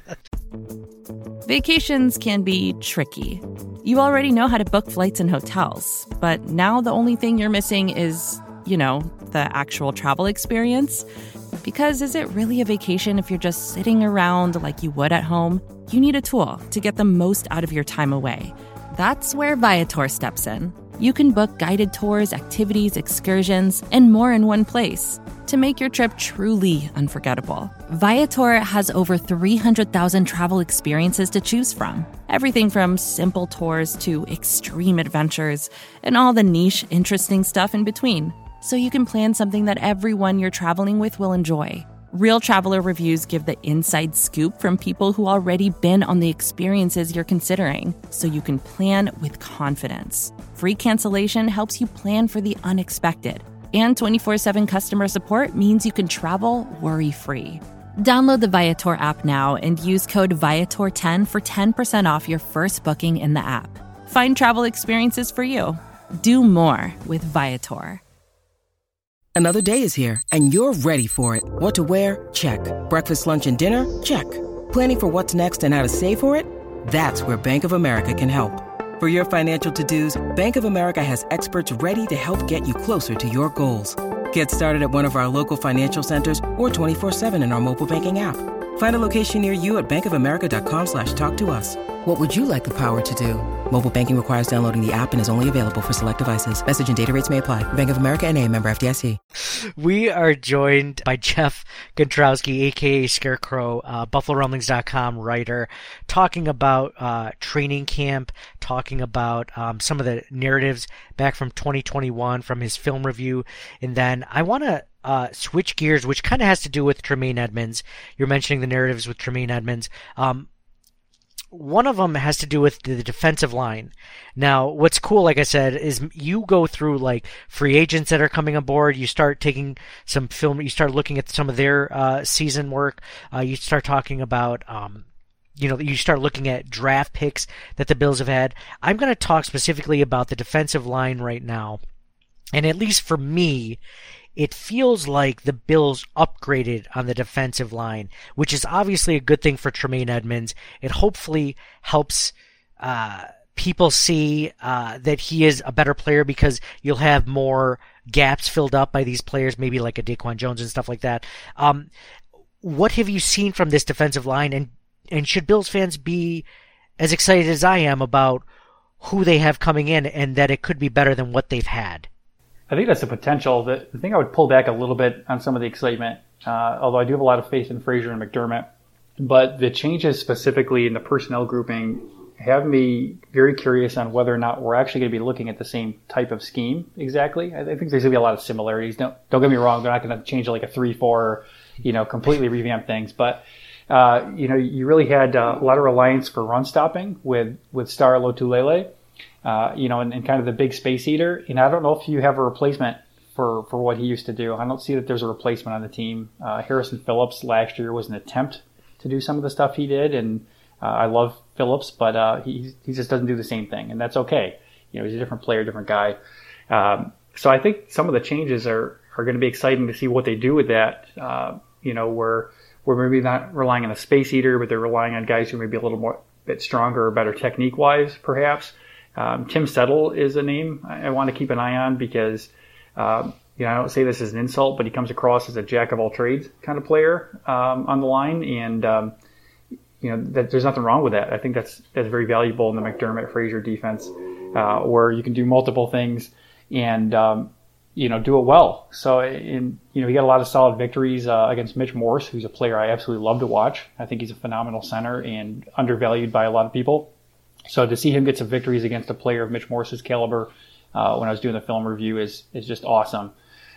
Vacations can be tricky. You already know how to book flights and hotels, but now the only thing you're missing is, you know, the actual travel experience. Because is it really a vacation if you're just sitting around like you would at home? You need a tool to get the most out of your time away. That's where Viator steps in. You can book guided tours, activities, excursions, and more in one place to make your trip truly unforgettable. Viator has over three hundred thousand travel experiences to choose from. Everything from simple tours to extreme adventures and all the niche, interesting stuff in between. So you can plan something that everyone you're traveling with will enjoy. Real traveler reviews give the inside scoop from people who already been on the experiences you're considering, so you can plan with confidence. Free cancellation helps you plan for the unexpected. And twenty-four seven customer support means you can travel worry-free. Download the Viator app now and use code Viator ten for ten percent off your first booking in the app. Find travel experiences for you. Do more with Viator. Another day is here, and you're ready for it. What to wear? Check. Breakfast, lunch, and dinner? Check. Planning for what's next and how to save for it? That's where Bank of America can help. For your financial to-dos, Bank of America has experts ready to help get you closer to your goals. Get started at one of our local financial centers or twenty-four seven in our mobile banking app. Find a location near you at bankofamerica.com slash talk to us. What would you like the power to do? Mobile banking requires downloading the app and is only available for select devices. Message and data rates may apply. Bank of America N A, member F D I C. We are joined by Jeff Gontrowski, a k a. Scarecrow, uh, Buffalo Rumblings dot com writer, talking about uh, training camp, talking about um, some of the narratives back from twenty twenty-one from his film review. And then I want to uh, switch gears, which kind of has to do with Tremaine Edmunds. You're mentioning the narratives with Tremaine Edmunds. Um, One of them has to do with the defensive line. Now, what's cool, like I said, is you go through like free agents that are coming aboard. You start taking some film. You start looking at some of their uh, season work. Uh, you start talking about, um, you know, you start looking at draft picks that the Bills have had. I'm going to talk specifically about the defensive line right now. And at least for me, it feels like the Bills upgraded on the defensive line, which is obviously a good thing for Tremaine Edmunds. It hopefully helps uh, people see uh, that he is a better player because you'll have more gaps filled up by these players, maybe like a Daquan Jones and stuff like that. Um, what have you seen from this defensive line, and and should Bills fans be as excited as I am about who they have coming in and that it could be better than what they've had? I think that's the potential. The, the thing I would pull back a little bit on some of the excitement, uh, although I do have a lot of faith in Frazier and McDermott, but the changes specifically in the personnel grouping have me very curious on whether or not we're actually going to be looking at the same type of scheme exactly. I, I think there's going to be a lot of similarities. Don't, don't get me wrong, they're not going to change it like a three four, you know, completely revamp things, but uh, you know, you really had uh, a lot of reliance for run stopping with, with Star Lotulelei. Uh, you know, and, and kind of the big space eater. And I don't know if you have a replacement for, for what he used to do. I don't see that there's a replacement on the team. Uh, Harrison Phillips last year was an attempt to do some of the stuff he did, and uh, I love Phillips, but uh, he he just doesn't do the same thing, and that's okay. You know, he's a different player, different guy. Um, so I think some of the changes are, are going to be exciting to see what they do with that. Uh, you know, where we're maybe not relying on a space eater, but they're relying on guys who may be a little more bit stronger or better technique-wise, perhaps. Um, Tim Settle is a name I, I want to keep an eye on because, um, you know, I don't say this as an insult, but he comes across as a jack of all trades kind of player um, on the line, and um, you know, that, there's nothing wrong with that. I think that's that's very valuable in the McDermott Frazier defense, uh, where you can do multiple things and um, you know, do it well. So, in you know, he got a lot of solid victories uh, against Mitch Morse, who's a player I absolutely love to watch. I think he's a phenomenal center and undervalued by a lot of people. So to see him get some victories against a player of Mitch Morse's caliber uh, when I was doing the film review is is just awesome.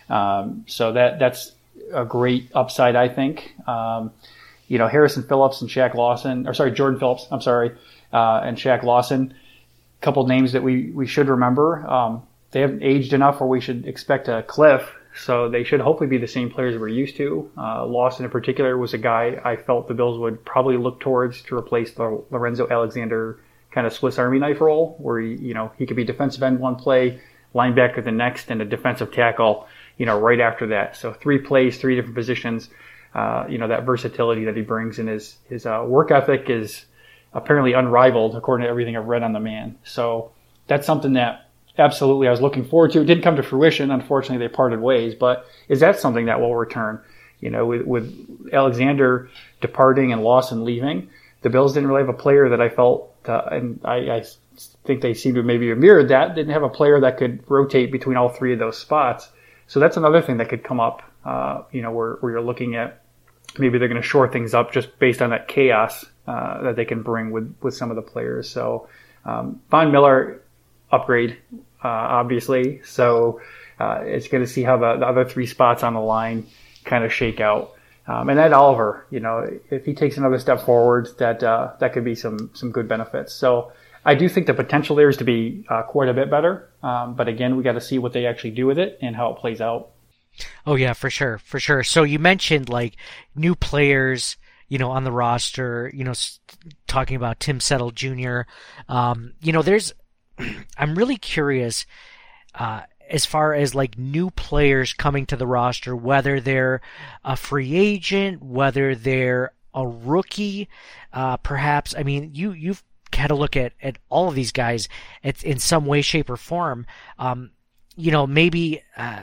Um, so that that's a great upside, I think. Um, you know, Harrison Phillips and Shaq Lawson, or sorry, Jordan Phillips, I'm sorry, uh, and Shaq Lawson, a couple names that we, we should remember. Um, they haven't aged enough where we should expect a cliff, so they should hopefully be the same players we're used to. Uh, Lawson in particular was a guy I felt the Bills would probably look towards to replace the Lorenzo Alexander kind of Swiss Army knife role, where he, you know, he could be defensive end one play, linebacker the next, and a defensive tackle, you know, right after that. So three plays, three different positions. Uh, you know, that versatility that he brings, and his his uh, work ethic is apparently unrivaled according to everything I've read on the man. So that's something that absolutely I was looking forward to. It didn't come to fruition. Unfortunately, they parted ways. But is that something that will return? You know, with, with Alexander departing and Lawson leaving, the Bills didn't really have a player that I felt, uh, and I, I think they seem to maybe have mirrored that. Didn't have a player that could rotate between all three of those spots. So that's another thing that could come up, uh, you know, where, where you're looking at maybe they're going to shore things up just based on that chaos uh, that they can bring with, with some of the players. So um, Von Miller, upgrade, uh, obviously. So uh, it's going to see how the, the other three spots on the line kind of shake out. Um, and Ed Oliver, you know, if he takes another step forward, that uh, that could be some some good benefits. So I do think the potential there is to be uh, quite a bit better. Um, but again, we got to see what they actually do with it and how it plays out. Oh yeah, for sure, for sure. So you mentioned like new players, you know, on the roster. You know, talking about Tim Settle Junior Um, you know, there's. I'm really curious. Uh, as far as like new players coming to the roster, whether they're a free agent, whether they're a rookie, uh, perhaps, I mean, you, you've had to look at, at all of these guys at, in some way, shape, or form. Um, you know, maybe, uh,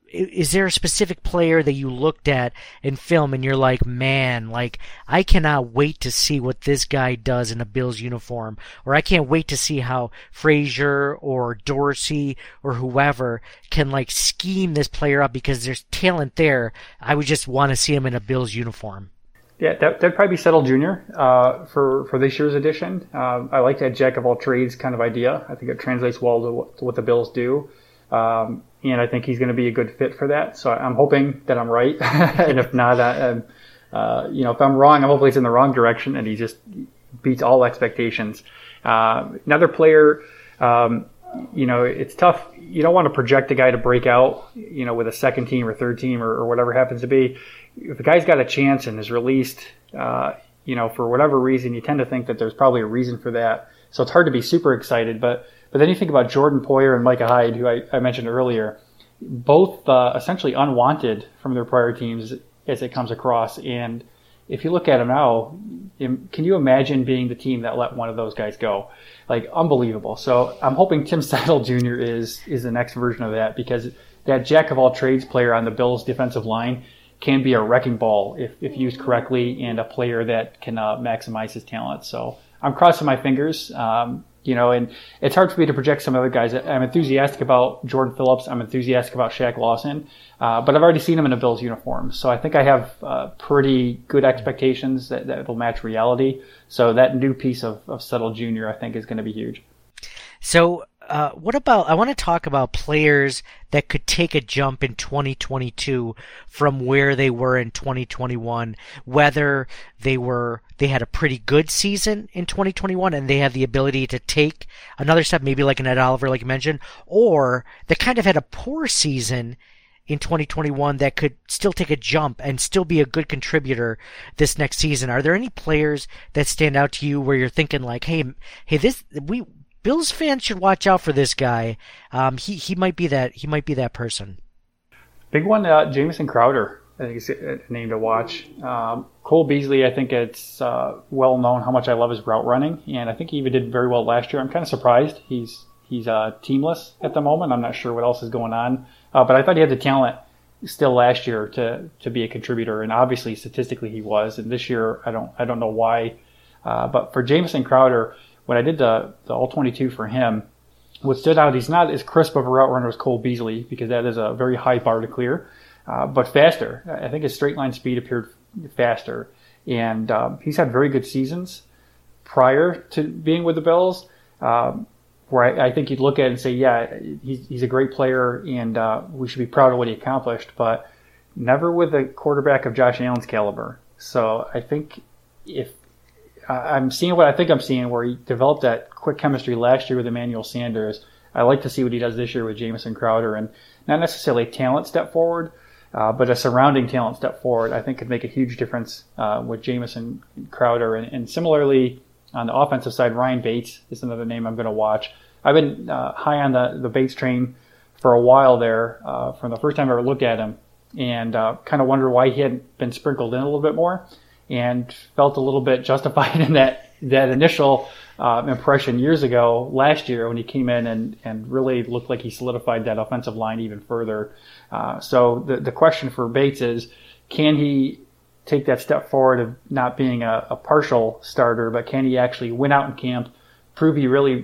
is there a specific player that you looked at in film and you're like, man, like, I cannot wait to see what this guy does in a Bills uniform, or I can't wait to see how Frazier or Dorsey or whoever can like scheme this player up because there's talent there. I would just want to see him in a Bills uniform. Yeah, that, that'd probably be Settle Junior Uh, for, for this year's edition. Uh, I like that jack of all trades kind of idea. I think it translates well to what, to what the Bills do. Um, and I think he's going to be a good fit for that. So I'm hoping that I'm right. And if not, I, uh, you know, if I'm wrong, I'm hopefully it's in the wrong direction and he just beats all expectations. Uh, another player, um, you know, it's tough. You don't want to project a guy to break out, you know, with a second team or third team or, or whatever happens to be. If a guy's got a chance and is released, uh, you know, for whatever reason, you tend to think that there's probably a reason for that. So it's hard to be super excited, but But then you think about Jordan Poyer and Micah Hyde, who I, I mentioned earlier, both uh, essentially unwanted from their prior teams as it comes across. And if you look at them now, can you imagine being the team that let one of those guys go? Like, unbelievable. So I'm hoping Tim Settle Junior is is the next version of that, because that jack-of-all-trades player on the Bills' defensive line can be a wrecking ball if, if used correctly, and a player that can uh, maximize his talent. So I'm crossing my fingers. Um, You know, and it's hard for me to project some other guys. I'm enthusiastic about Jordan Phillips. I'm enthusiastic about Shaq Lawson. Uh, but I've already seen him in a Bills uniform. So I think I have uh, pretty good expectations that, that will match reality. So that new piece of, of Settle Junior, I think, is going to be huge. So uh, what about, I want to talk about players that could take a jump in twenty twenty-two from where they were in twenty twenty-one, whether they were, they had a pretty good season in twenty twenty-one and they have the ability to take another step, maybe like an Ed Oliver, like you mentioned, or they kind of had a poor season in twenty twenty-one that could still take a jump and still be a good contributor this next season. Are there any players that stand out to you where you're thinking like, hey, hey, this, we, Bills fans should watch out for this guy. Um, he, he might be that, he might be that person. Big one, uh, Jamison Crowder, I think is a name to watch. Um, Cole Beasley, I think it's uh, well known how much I love his route running, and I think he even did very well last year. I'm kind of surprised he's he's uh, teamless at the moment. I'm not sure what else is going on, uh, but I thought he had the talent still last year to to be a contributor, and obviously statistically he was. And this year, I don't I don't know why, uh, but for Jamison Crowder, when I did the the all twenty-two for him, what stood out, he's not as crisp of a route runner as Cole Beasley, because that is a very high bar to clear, uh, but faster. I think his straight line speed appeared faster, and um, he's had very good seasons prior to being with the Bills, um, where I, I think you'd look at it and say, yeah, he's, he's a great player, and uh, we should be proud of what he accomplished, but never with a quarterback of Josh Allen's caliber. So I think if I'm seeing what I think I'm seeing, where he developed that quick chemistry last year with Emmanuel Sanders, I like to see what he does this year with Jamison Crowder, and not necessarily a talent step forward, uh, but a surrounding talent step forward, I think could make a huge difference uh, with Jamison Crowder. And, and similarly, on the offensive side, Ryan Bates is another name I'm going to watch. I've been uh, high on the, the Bates train for a while there, uh, from the first time I ever looked at him, and uh, kind of wondered why he hadn't been sprinkled in a little bit more, and felt a little bit justified in that that initial uh, impression years ago, last year, when he came in and, and really looked like he solidified that offensive line even further. Uh, so the, the question for Bates is, can he take that step forward of not being a, a partial starter, but can he actually win out in camp, prove he really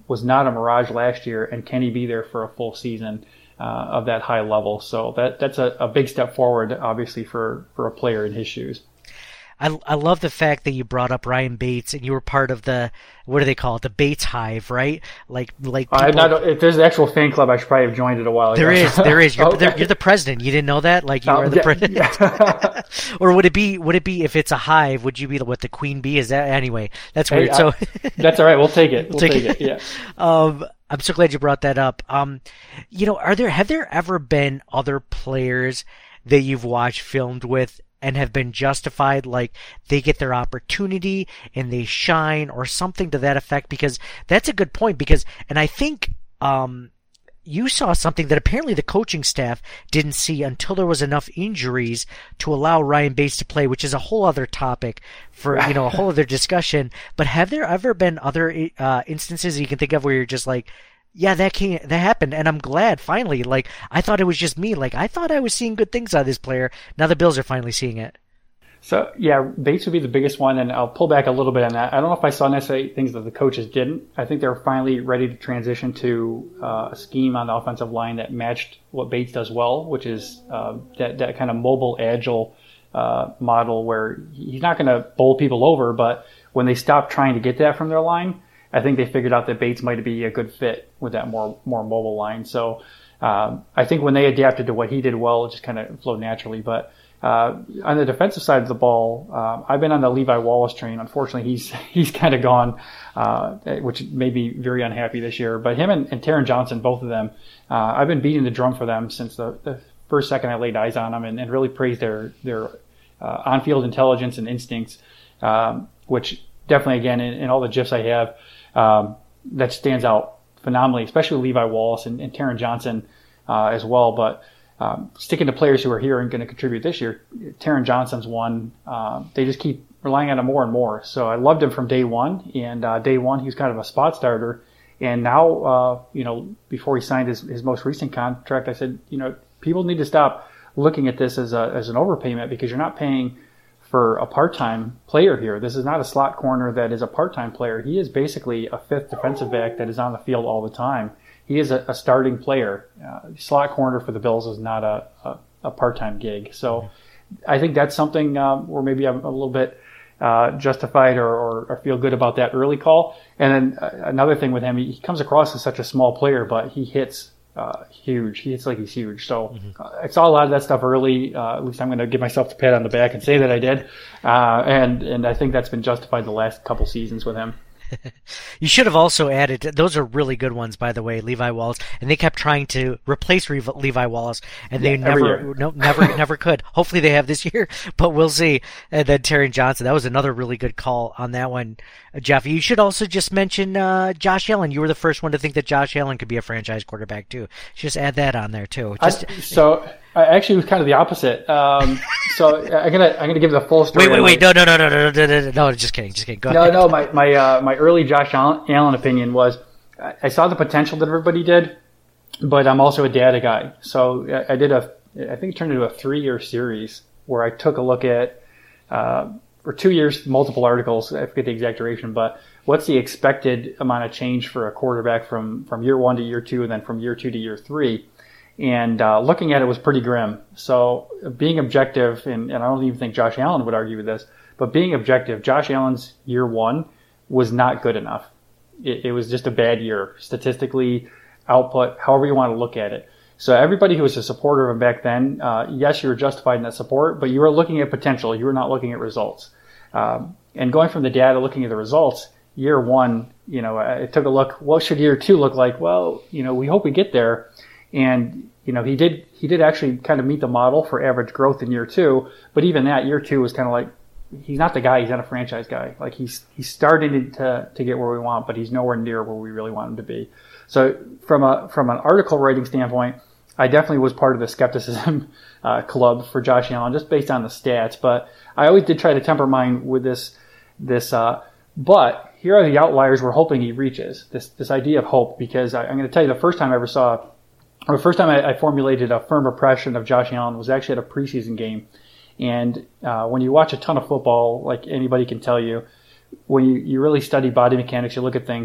was not a mirage last year, and can he be there for a full season uh, of that high level? So that that's a, a big step forward, obviously, for, for a player in his shoes. I, I love the fact that you brought up Ryan Bates and you were part of the, what do they call it, the Bates Hive, right? Like, like people, I'm not, if there's an actual fan club, I should probably have joined it a while ago. There is, there is. You're, okay. You're the president. You didn't know that? Like you oh, are the yeah, president. Yeah. Or would it be? Would it be if it's a hive? Would you be what the queen bee? Is that anyway? That's Hey, weird. I, so that's all right. We'll take it. We'll, take, take it. it. Yeah. Um, I'm so glad you brought that up. Um, you know, are there have there ever been other players that you've watched filmed with and have been justified, like they get their opportunity and they shine or something to that effect? Because that's a good point, because, and I think, um, you saw something that apparently the coaching staff didn't see until there was enough injuries to allow Ryan Bates to play, which is a whole other topic for, you know, a whole other discussion. But have there ever been other, uh, instances you can think of where you're just like, yeah, that came, that happened, and I'm glad, finally. Like, I thought it was just me. Like, I thought I was seeing good things out of this player. Now the Bills are finally seeing it. So, yeah, Bates would be the biggest one, and I'll pull back a little bit on that. I don't know if I saw necessarily things that the coaches didn't. I think they were finally ready to transition to uh, a scheme on the offensive line that matched what Bates does well, which is uh, that, that kind of mobile, agile uh, model where he's not going to bowl people over, but when they stop trying to get that from their line, I think they figured out that Bates might be a good fit with that more more mobile line. So um, I think when they adapted to what he did well, it just kind of flowed naturally. But uh, on the defensive side of the ball, uh, I've been on the Levi Wallace train. Unfortunately, he's he's kind of gone, uh, which made me very unhappy this year. But him and, and Taron Johnson, both of them, uh, I've been beating the drum for them since the, the first second I laid eyes on them, and, and really praised their their uh, on-field intelligence and instincts, um, which definitely, again, in, in all the GIFs I have, Um, that stands out phenomenally, especially Levi Wallace and, and Taron Johnson uh, as well. But um, sticking to players who are here and going to contribute this year, Taron Johnson's one. Uh, they just keep relying on him more and more. So I loved him from day one. And uh, day one, he was kind of a spot starter. And now, uh, you know, before he signed his, his most recent contract, I said, you know, people need to stop looking at this as a as an overpayment, because you're not paying for a part-time player here. This is not a slot corner that is a part-time player. He is basically a fifth defensive back that is on the field all the time. He is a, a starting player. Uh, slot corner for the Bills is not a, a, a part-time gig. So I think that's something um, where maybe I'm a little bit uh, justified or, or, or feel good about that early call. And then uh, another thing with him, he, he comes across as such a small player, but he hits Uh, huge. He hits like he's huge. So mm-hmm. uh, I saw a lot of that stuff early. Uh, at least I'm going to give myself a pat on the back and say that I did. Uh, and, and I think that's been justified the last couple seasons with him. You should have also added, those are really good ones, by the way, Levi Wallace. And they kept trying to replace Re- Levi Wallace, and they yeah, never, no, never, never could. Hopefully they have this year, but we'll see. And then Taron Johnson, that was another really good call on that one. Uh, Jeff, you should also just mention uh, Josh Allen. You were the first one to think that Josh Allen could be a franchise quarterback too. Just add that on there too. Just, I, so I actually was kind of the opposite. Um, so I'm gonna I'm gonna give the full story. Wait, wait, wait! No, no, no, no, no, no, no, no! No, just kidding, just kidding. Go no, ahead. no. My my uh, my early Josh Allen, Allen opinion was I saw the potential that everybody did, but I'm also a data guy. So I did a I think it turned into a three year series where I took a look at uh, for two years, multiple articles. I forget the exact duration, but what's the expected amount of change for a quarterback from from year one to year two, and then from year two to year three? And uh, looking at it was pretty grim. So being objective, and, and I don't even think Josh Allen would argue with this, but being objective, Josh Allen's year one was not good enough. It, it was just a bad year, statistically, output, however you want to look at it. So everybody who was a supporter of him back then, uh, yes, you were justified in that support, but you were looking at potential. You were not looking at results. Um, and going from the data, looking at the results, year one, you know, I took a look, what should year two look like? Well, you know, we hope we get there. And, you know, he did, he did actually kind of meet the model for average growth in year two, but even that year two was kind of like, he's not the guy, he's not a franchise guy. Like he's, he's starting to, to get where we want, but he's nowhere near where we really want him to be. So from a, from an article writing standpoint, I definitely was part of the skepticism uh, club for Josh Allen, just based on the stats, but I always did try to temper mine with this, this, uh, but here are the outliers we're hoping he reaches, this, this idea of hope, because I, I'm going to tell you the first time I ever saw The first time I, I formulated a firm impression of Josh Allen was actually at a preseason game. And uh, when you watch a ton of football, like anybody can tell you, when you, you really study body mechanics, you look at things,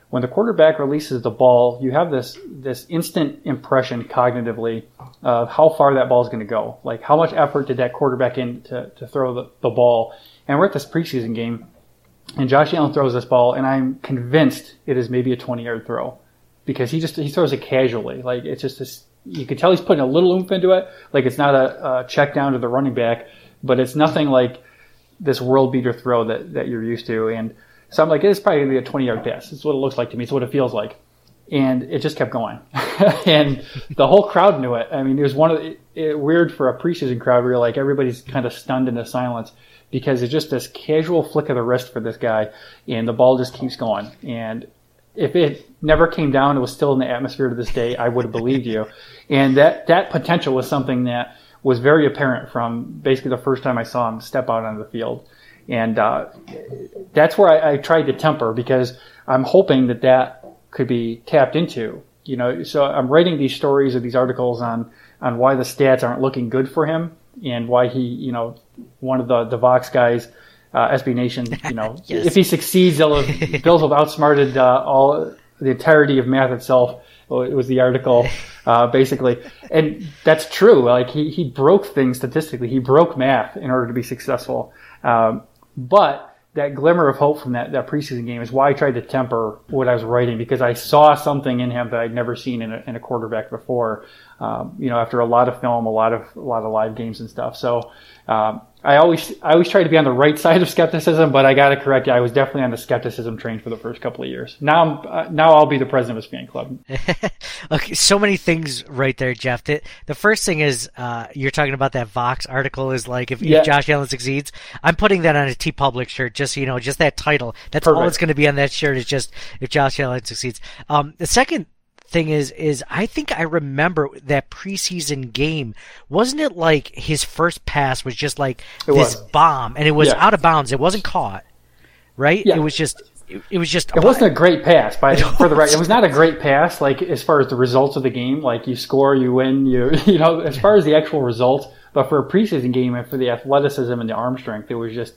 when the quarterback releases the ball, you have this this instant impression cognitively of how far that ball is going to go. Like, how much effort did that quarterback in to, to throw the, the ball? And we're at this preseason game, and Josh Allen throws this ball, and I'm convinced it is maybe a twenty-yard throw because he just he throws it casually. Like, it's just this, you can tell he's putting a little oomph into it. Like, it's not a, a check down to the running back, but it's nothing like this world beater throw that, that you're used to. And so I'm like, it's probably going to be a twenty-yard pass. It's what it looks like to me. It's what it feels like. And it just kept going. And the whole crowd knew it. I mean, it was one of the, it, weird for a preseason crowd where like everybody's kind of stunned into silence because it's just this casual flick of the wrist for this guy, and the ball just keeps going. And if it never came down, it was still in the atmosphere to this day, I would have believed you. And that, that potential was something that was very apparent from basically the first time I saw him step out onto the field. And uh, that's where I, I tried to temper, because I'm hoping that that could be tapped into. You know, so I'm writing these stories or these articles on, on why the stats aren't looking good for him, and why he, you know, one of the, the Vox guys, uh, S B Nation, you know, yes. if he succeeds, they'll have, Bills have outsmarted uh, all the entirety of math itself. Well, it was the article, uh, basically. And that's true. Like, he, he broke things statistically. He broke math in order to be successful. Um, but that glimmer of hope from that, that preseason game is why I tried to temper what I was writing, because I saw something in him that I'd never seen in a, in a quarterback before. Um, you know, after a lot of film, a lot of, a lot of live games and stuff. So, um, I always, I always try to be on the right side of skepticism, but I got to correct you. I was definitely on the skepticism train for the first couple of years. Now, I'm, uh, now I'll be the president of his fan club. Okay, so many things right there, Jeff. The, the first thing is, uh, you're talking about that Vox article is like, if, yeah. if Josh Allen succeeds, I'm putting that on a TeePublic shirt, just, you know, just that title. That's Perfect. all that's going to be on that shirt, is just if Josh Allen succeeds. Um, the second thing is, is I think I remember that preseason game. Wasn't it like his first pass was just like it this was. bomb, and it was yeah. out of bounds. It wasn't caught, right? Yeah. It was just, it, it was just. It wasn't a great pass, by It for the right. was. It was not a great pass, like as far as the results of the game. Like, you score, you win, you you know, as far as the actual results. But for a preseason game and for the athleticism and the arm strength, it was just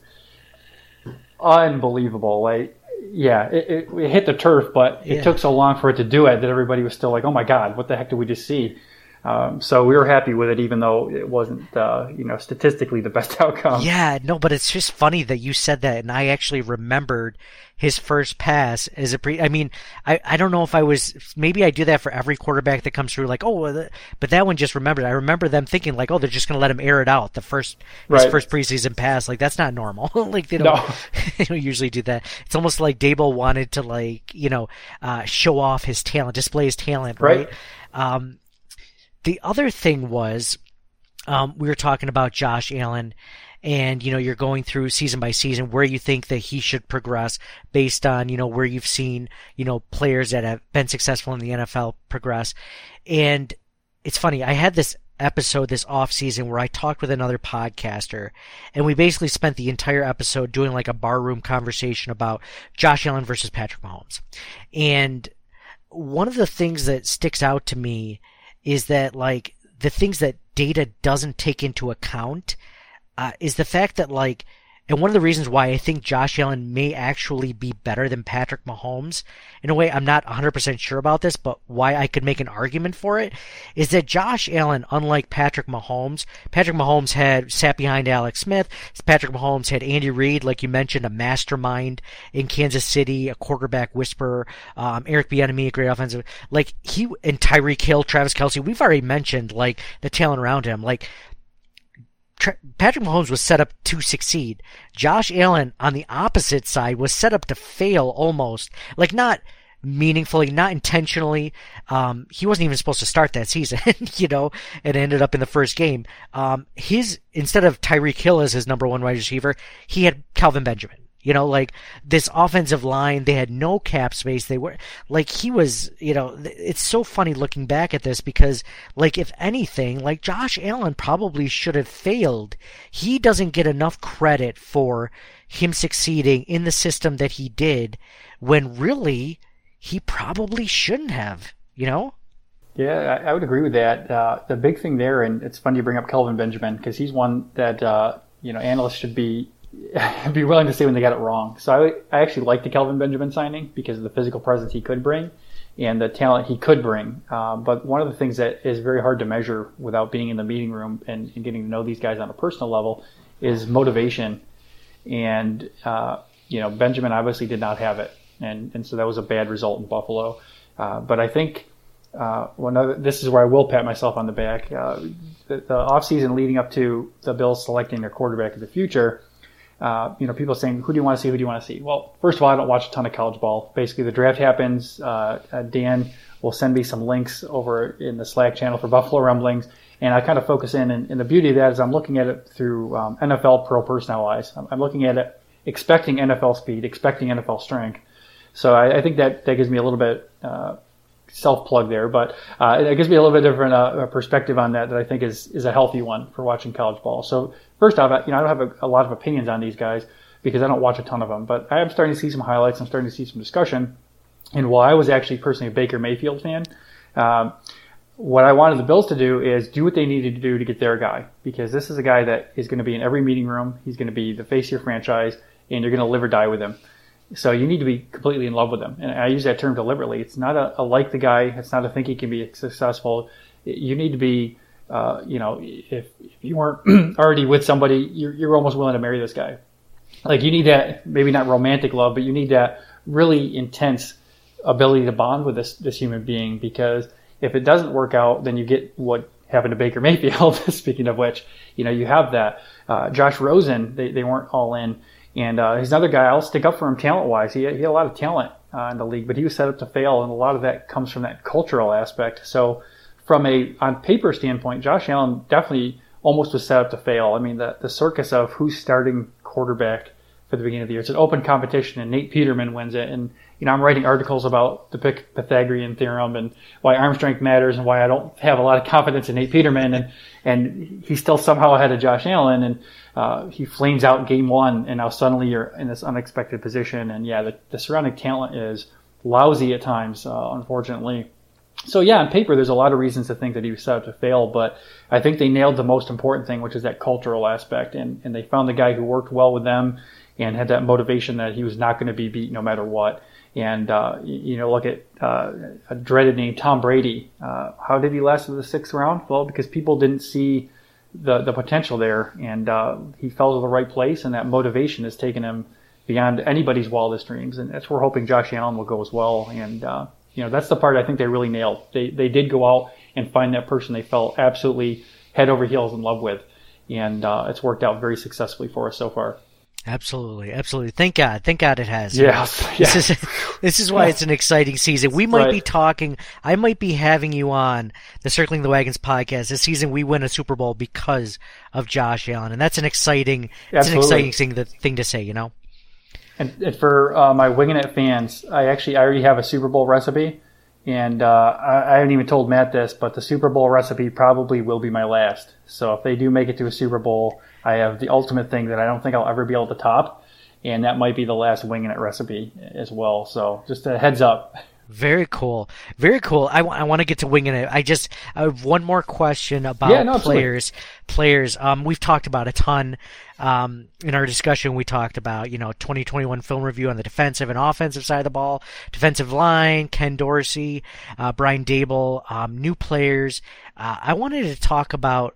unbelievable. Like, yeah, it, it, it hit the turf, but it Yeah. took so long for it to do it that everybody was still like, "Oh my God, what the heck did we just see?" Um, so we were happy with it, even though it wasn't, uh, you know, statistically the best outcome. Yeah, no, but it's just funny that you said that, and I actually remembered his first pass as a pre. I mean, I, I don't know if I was, maybe I do that for every quarterback that comes through, like, oh, but that one just remembered. I remember them thinking like, oh, they're just going to let him air it out the first his Right. first preseason pass. Like, that's not normal. Like, they don't, No. they don't usually do that. It's almost like Dable wanted to, like, you know, uh, show off his talent, display his talent, right? Right. Um, the other thing was, um, we were talking about Josh Allen, and, you know, you're going through season by season where you think that he should progress based on, you know, where you've seen, you know, players that have been successful in the N F L progress. And it's funny, I had this episode this off season where I talked with another podcaster, and we basically spent the entire episode doing like a barroom conversation about Josh Allen versus Patrick Mahomes. And one of the things that sticks out to me is that, like, the things that data doesn't take into account uh, is the fact that, like, and one of the reasons why I think Josh Allen may actually be better than Patrick Mahomes, in a way I'm not one hundred percent sure about this, but why I could make an argument for it, is that Josh Allen, unlike Patrick Mahomes, Patrick Mahomes had sat behind Alex Smith, Patrick Mahomes had Andy Reid, like you mentioned, a mastermind in Kansas City, a quarterback whisperer, um, Eric Bieniemy, a great offensive, like, he, and Tyreek Hill, Travis Kelce, we've already mentioned, like, the talent around him, like, Patrick Mahomes was set up to succeed. Josh Allen, on the opposite side, was set up to fail almost. Like, not meaningfully, not intentionally. Um, he wasn't even supposed to start that season, you know, and ended up in the first game. Um, his, instead of Tyreek Hill as his number one wide receiver, he had Kelvin Benjamin. You know, like, this offensive line, they had no cap space. They were, like, he was, you know, it's so funny looking back at this because, like, if anything, like, Josh Allen probably should have failed. He doesn't get enough credit for him succeeding in the system that he did when really he probably shouldn't have, you know? Yeah, I, I would agree with that. Uh, the big thing there, and it's funny you bring up Kelvin Benjamin because he's one that, uh, you know, analysts should be I'd be willing to say when they got it wrong. So I, I actually like the Kelvin Benjamin signing because of the physical presence he could bring and the talent he could bring. Uh, but one of the things that is very hard to measure without being in the meeting room and, and getting to know these guys on a personal level is motivation. And, uh, you know, Benjamin obviously did not have it. And, and so that was a bad result in Buffalo. Uh, but I think uh, one other, this is where I will pat myself on the back. Uh, the, the offseason leading up to the Bills selecting their quarterback of the future, uh, you know, people saying, who do you want to see? Who do you want to see? Well, first of all, I don't watch a ton of college ball. Basically, the draft happens. Uh, uh, Dan will send me some links over in the Slack channel for Buffalo Rumblings. And I kind of focus in. And, and the beauty of that is I'm looking at it through um, N F L pro personnel eyes. I'm, I'm looking at it expecting N F L speed, expecting N F L strength. So I, I think that, that gives me a little bit uh, self-plug there, but uh, it gives me a little bit different uh, perspective on that that I think is is a healthy one for watching college ball. So first off, you know, I don't have a, a lot of opinions on these guys because I don't watch a ton of them, but I am starting to see some highlights. I'm starting to see some discussion. And while I was actually personally a Baker Mayfield fan, um, what I wanted the Bills to do is do what they needed to do to get their guy, because this is a guy that is going to be in every meeting room. He's going to be the face of your franchise, and you're going to live or die with him. So you need to be completely in love with him. And I use that term deliberately. It's not a, a like the guy. It's not a think he can be successful. You need to be, uh, you know, if, if you weren't already with somebody, you're, you're almost willing to marry this guy. Like you need that, maybe not romantic love, but you need that really intense ability to bond with this, this human being, because if it doesn't work out, then you get what happened to Baker Mayfield. Speaking of which, you know, you have that. Uh, Josh Rosen, they, they weren't all in. And uh, he's another guy, I'll stick up for him talent-wise. He, he had a lot of talent uh, in the league, but he was set up to fail, and a lot of that comes from that cultural aspect. So from a on paper standpoint, Josh Allen definitely almost was set up to fail. I mean, the, the circus of who's starting quarterback for the beginning of the year. It's an open competition, and Nate Peterman wins it. And, you know, I'm writing articles about the Pythagorean theorem and why arm strength matters and why I don't have a lot of confidence in Nate Peterman. And, and he's still somehow ahead of Josh Allen. And uh, he flames out game one, and now suddenly you're in this unexpected position. And, yeah, the, the surrounding talent is lousy at times, uh, unfortunately. So, yeah, on paper, there's a lot of reasons to think that he was set up to fail, but I think they nailed the most important thing, which is that cultural aspect. And, and they found the guy who worked well with them and had that motivation that he was not going to be beat no matter what. And, uh, you know, look at uh, a dreaded name, Tom Brady. Uh, how did he last to the sixth round? Well, because people didn't see the, the potential there, and uh, he fell to the right place, and that motivation has taken him beyond anybody's wildest dreams. And that's where we're hoping Josh Allen will go as well. And, uh, you know, that's the part I think they really nailed. They, they did go out and find that person they felt absolutely head over heels in love with. And uh, it's worked out very successfully for us so far. Absolutely, absolutely. Thank God, thank God it has. Yeah, this is this is why it's an exciting season. We might right. be talking. I might be having you on the Circling the Wagons podcast this season. We win a Super Bowl because of Josh Allen, and that's an exciting. It's an exciting thing, the thing to say, you know. And, and for uh, my Winging It fans, I actually I already have a Super Bowl recipe, and uh, I, I haven't even told Matt this, but the Super Bowl recipe probably will be my last. So if they do make it to a Super Bowl, I have the ultimate thing that I don't think I'll ever be able to top, and that might be the last Winging It recipe as well. So just a heads up. Very cool. Very cool. I, w- I want to get to Winging It. I just I have one more question about yeah, no, players. Players. Um, we've talked about a ton. Um, in our discussion, we talked about, you know, twenty twenty-one film review on the defensive and offensive side of the ball, defensive line, Ken Dorsey, uh, Brian Dable, um, new players. Uh, I wanted to talk about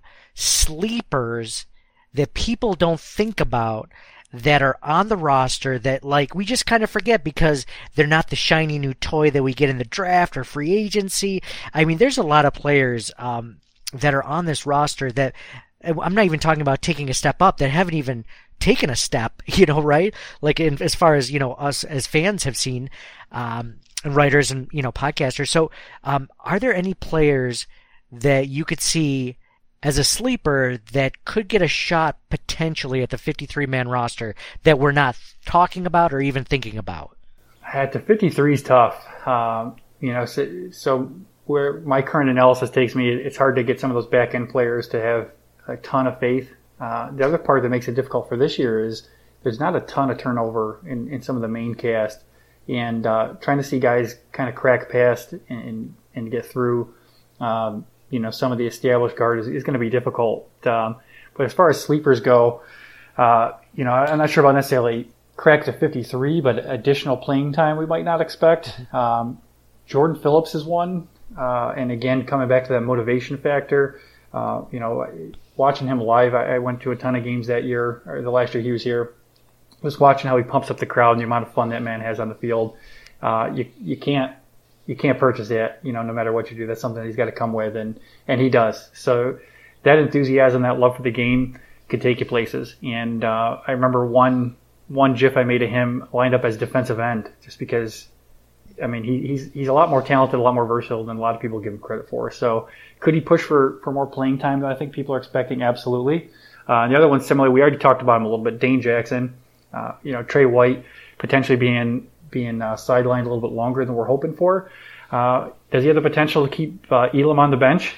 sleepers that people don't think about that are on the roster that, like, we just kind of forget because they're not the shiny new toy that we get in the draft or free agency. I mean, there's a lot of players um, that are on this roster that I'm not even talking about taking a step up, that haven't even taken a step, you know, right? Like in, as far as, you know, us as fans have seen, um, and writers and, you know, podcasters. So um, are there any players that you could see as a sleeper that could get a shot potentially at the fifty-three man roster that we're not talking about or even thinking about? At the fifty-three is tough. Um, you know, so, so where my current analysis takes me, it's hard to get some of those back end players to have a ton of faith. Uh, the other part that makes it difficult for this year is there's not a ton of turnover in, in some of the main cast, and uh, trying to see guys kind of crack past and and get through. Um, you know, some of the established guard is, is going to be difficult. Um, but as far as sleepers go, Uh, you know, I'm not sure about necessarily crack to fifty-three, but additional playing time we might not expect. Um, Jordan Phillips is one. Uh, and again, coming back to that motivation factor, uh, you know, watching him live, I, I went to a ton of games that year, or the last year he was here. Just watching how he pumps up the crowd and the amount of fun that man has on the field. Uh, you you can't you can't purchase that, you know, no matter what you do. That's something that he's got to come with, and and he does. So that enthusiasm, that love for the game, could take you places. And uh, I remember one one GIF I made of him lined up as defensive end, just because. I mean, he, he's he's a lot more talented, a lot more versatile than a lot of people give him credit for. So could he push for, for more playing time than I think people are expecting? Absolutely. Uh, and the other one, similarly, we already talked about him a little bit. Dane Jackson, uh, you know, Trey White potentially being being uh, sidelined a little bit longer than we're hoping for. Uh, does he have the potential to keep uh, Elam on the bench?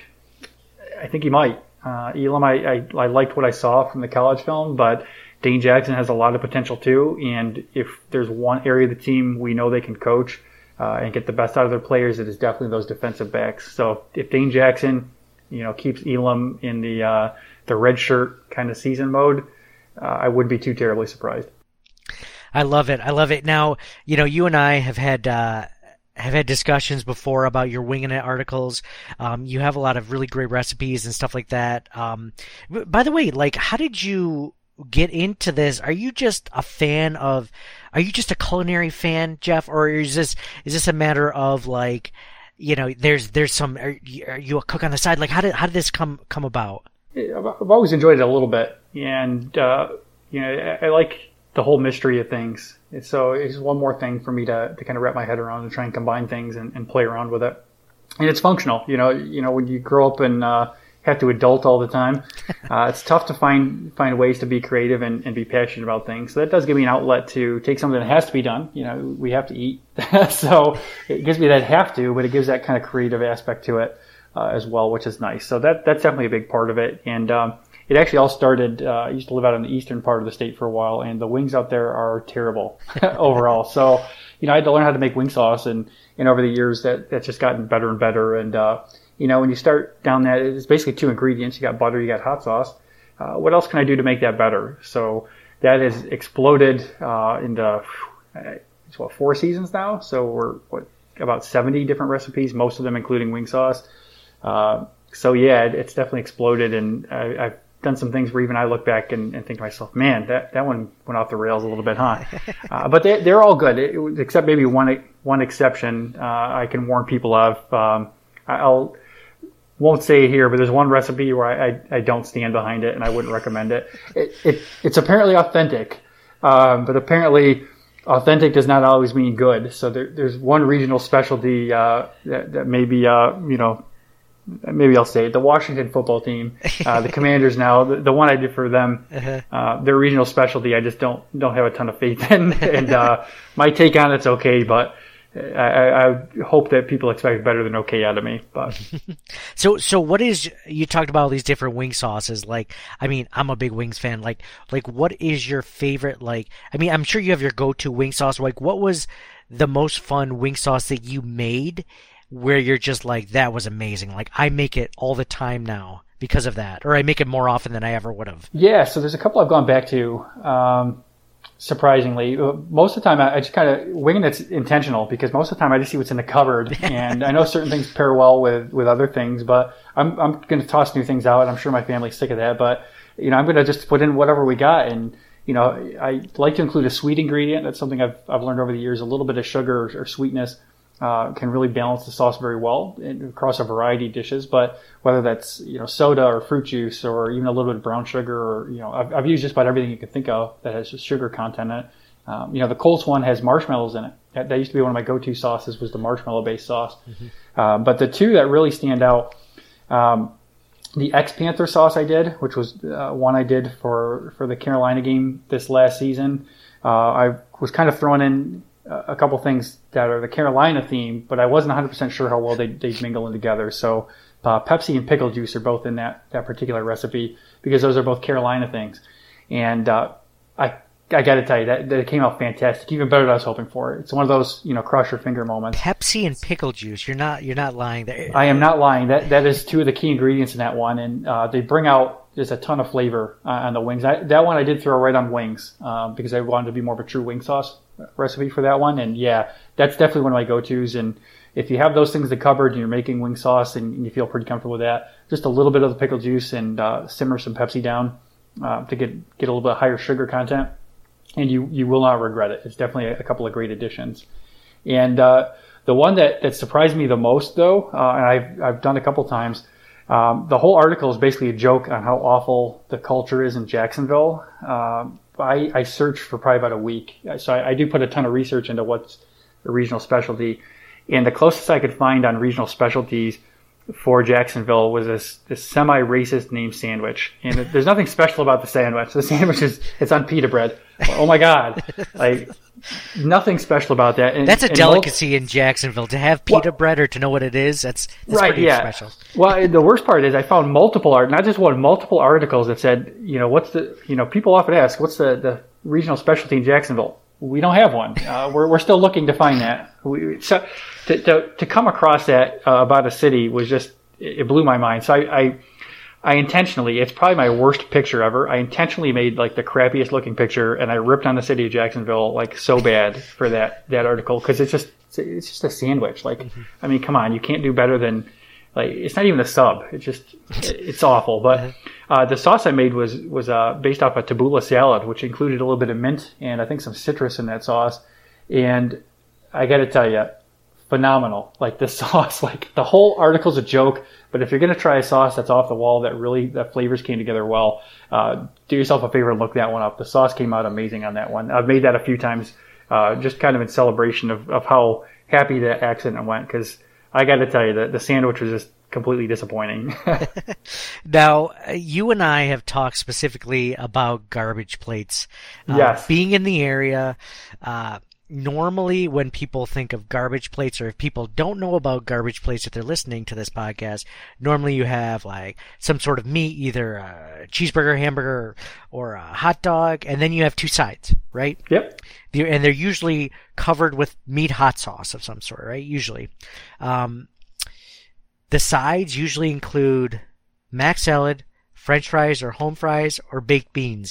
I think he might. Uh, Elam, I, I I liked what I saw from the college film, but Dane Jackson has a lot of potential too. And if there's one area of the team we know they can coach, Uh, and get the best out of their players, it is definitely those defensive backs. So if Dane Jackson, you know, keeps Elam in the uh, the red shirt kind of season mode, uh, I wouldn't be too terribly surprised. I love it. I love it. Now, you know, you and I have had uh, have had discussions before about your Winging It articles. Um, you have a lot of really great recipes and stuff like that. Um, by the way, like, how did you get into this? Are you just a fan of? Are you just a culinary fan, Jeff, or is this is this a matter of like, you know, there's there's some? Are you, are you a cook on the side? Like, how did how did this come come about? I've always enjoyed it a little bit, and uh, you know, I, I like the whole mystery of things. So it's one more thing for me to to kind of wrap my head around and try and combine things and, and play around with it. And it's functional, you know. You know, when you grow up and uh, have to adult all the time, uh, it's tough to find find ways to be creative and, and be passionate about things. So that does give me an outlet to take something that has to be done. You know, we have to eat, so it gives me that have to, but it gives that kind of creative aspect to it uh, as well, which is nice. So that that's definitely a big part of it. And um, it actually all started. Uh, I used to live out in the eastern part of the state for a while, and the wings out there are terrible overall. So you know, I had to learn how to make wing sauce, and and over the years that that's just gotten better and better. And uh, you know, when you start down that, it's basically two ingredients. You got butter, you got hot sauce. Uh, what else can I do to make that better? So that has exploded uh, into uh, it's what four seasons now. So we're what about seventy different recipes, most of them including wing sauce. Uh, so yeah, it, it's definitely exploded, and I, I've done some things where even I look back and, and think to myself, man, that, that one went off the rails a little bit, huh? uh, but they, they're all good, it, it, except maybe one one exception. Uh, I can warn people of. Um, I'll. Won't say it here, but there's one recipe where I, I, I don't stand behind it and I wouldn't recommend it. It, it it's apparently authentic, um, but apparently authentic does not always mean good. So there, there's one regional specialty uh, that, that maybe uh, you know maybe I'll say it. The Washington football team, uh, the Commanders now, the, the one I did for them, uh-huh. uh, their regional specialty I just don't don't have a ton of faith in, and uh, my take on it's okay, but. I, I hope that people expect better than okay out of me. But so, so what is, you talked about all these different wing sauces. Like, I mean, I'm a big wings fan. Like, like what is your favorite? Like, I mean, I'm sure you have your go-to wing sauce. Like, what was the most fun wing sauce that you made where you're just like, that was amazing. Like, I make it all the time now because of that, or I make it more often than I ever would have. Yeah. So there's a couple I've gone back to. Um, Surprisingly, most of the time I just kind of winging it's intentional because most of the time I just see what's in the cupboard, and I know certain things pair well with, with other things, but I'm I'm going to toss new things out, and I'm sure my family's sick of that. But you know, I'm going to just put in whatever we got, and you know, I like to include a sweet ingredient. That's something I've I've learned over the years. A little bit of sugar or, or sweetness uh, can really balance the sauce very well across a variety of dishes. But whether that's, you know, soda or fruit juice or even a little bit of brown sugar, or, you know, I've, I've used just about everything you can think of that has just sugar content in it. Um, you know, the Colts one has marshmallows in it. That, that used to be one of my go-to sauces, was the marshmallow-based sauce. Mm-hmm. Um, but the two that really stand out, um, the X-Panther sauce I did, which was uh, one I did for, for the Carolina game this last season. Uh, I was kind of throwing in a couple things that are the Carolina theme, but I wasn't one hundred percent sure how well they they mingle in together. So uh, Pepsi and pickle juice are both in that, that particular recipe because those are both Carolina things. And uh, I I got to tell you, that, that it came out fantastic, even better than I was hoping for. It's one of those, you know, cross your finger moments. Pepsi and pickle juice. You're not you're not lying there. I am not lying. That that is two of the key ingredients in that one, and uh, they bring out there's a ton of flavor uh, on the wings. I, that one I did throw right on wings um, because I wanted to be more of a true wing sauce recipe for that one. And yeah, that's definitely one of my go-tos. And if you have those things in the cupboard and you're making wing sauce and you feel pretty comfortable with that, just a little bit of the pickle juice and uh, simmer some Pepsi down uh, to get get a little bit higher sugar content, and you you will not regret it. It's definitely a, a couple of great additions. And uh, the one that, that surprised me the most, though, uh, and I've I've done a couple times. Um, the whole article is basically a joke on how awful the culture is in Jacksonville. Um, I, I searched for probably about a week. So I, I do put a ton of research into what's a regional specialty. And the closest I could find on regional specialties for Jacksonville was this, this semi-racist named sandwich. And there's nothing special about the sandwich. The sandwich is, it's on pita bread. Oh my God. Like, nothing special about that. And, that's a and delicacy most, in Jacksonville. To have pita well, bread or to know what it is, that's, that's right, pretty yeah. special. Well, the worst part is I found multiple art, not just one, multiple articles that said, you know, what's the, you know, people often ask, what's the, the regional specialty in Jacksonville? We don't have one. Uh, we're we're still looking to find that. We, so to, to to come across that uh, about a city was just, it blew my mind. So I, I I intentionally, it's probably my worst picture ever. I intentionally made like the crappiest looking picture, and I ripped on the city of Jacksonville like so bad for that that article because it's just it's just a sandwich. Like, mm-hmm. I mean, come on, you can't do better than, like, it's not even a sub. It's just it's awful. But uh, the sauce I made was was uh, based off a tabbouleh salad, which included a little bit of mint and I think some citrus in that sauce. And I got to tell you, phenomenal. Like, the sauce, like the whole article's a joke. But if you're going to try a sauce that's off the wall that really, that flavors came together well, uh, do yourself a favor and look that one up. The sauce came out amazing on that one. I've made that a few times, uh, just kind of in celebration of, of how happy that accident went. Because I got to tell you that the sandwich was just completely disappointing. Now, you and I have talked specifically about garbage plates. Uh, yes. Being in the area, uh, normally when people think of garbage plates, or if people don't know about garbage plates if they're listening to this podcast, normally you have like some sort of meat, either a cheeseburger, hamburger, or a hot dog, and then you have two sides, right? Yep. And they're usually covered with meat hot sauce of some sort, right? Usually. Um, the sides usually include mac salad, french fries or home fries, or baked beans.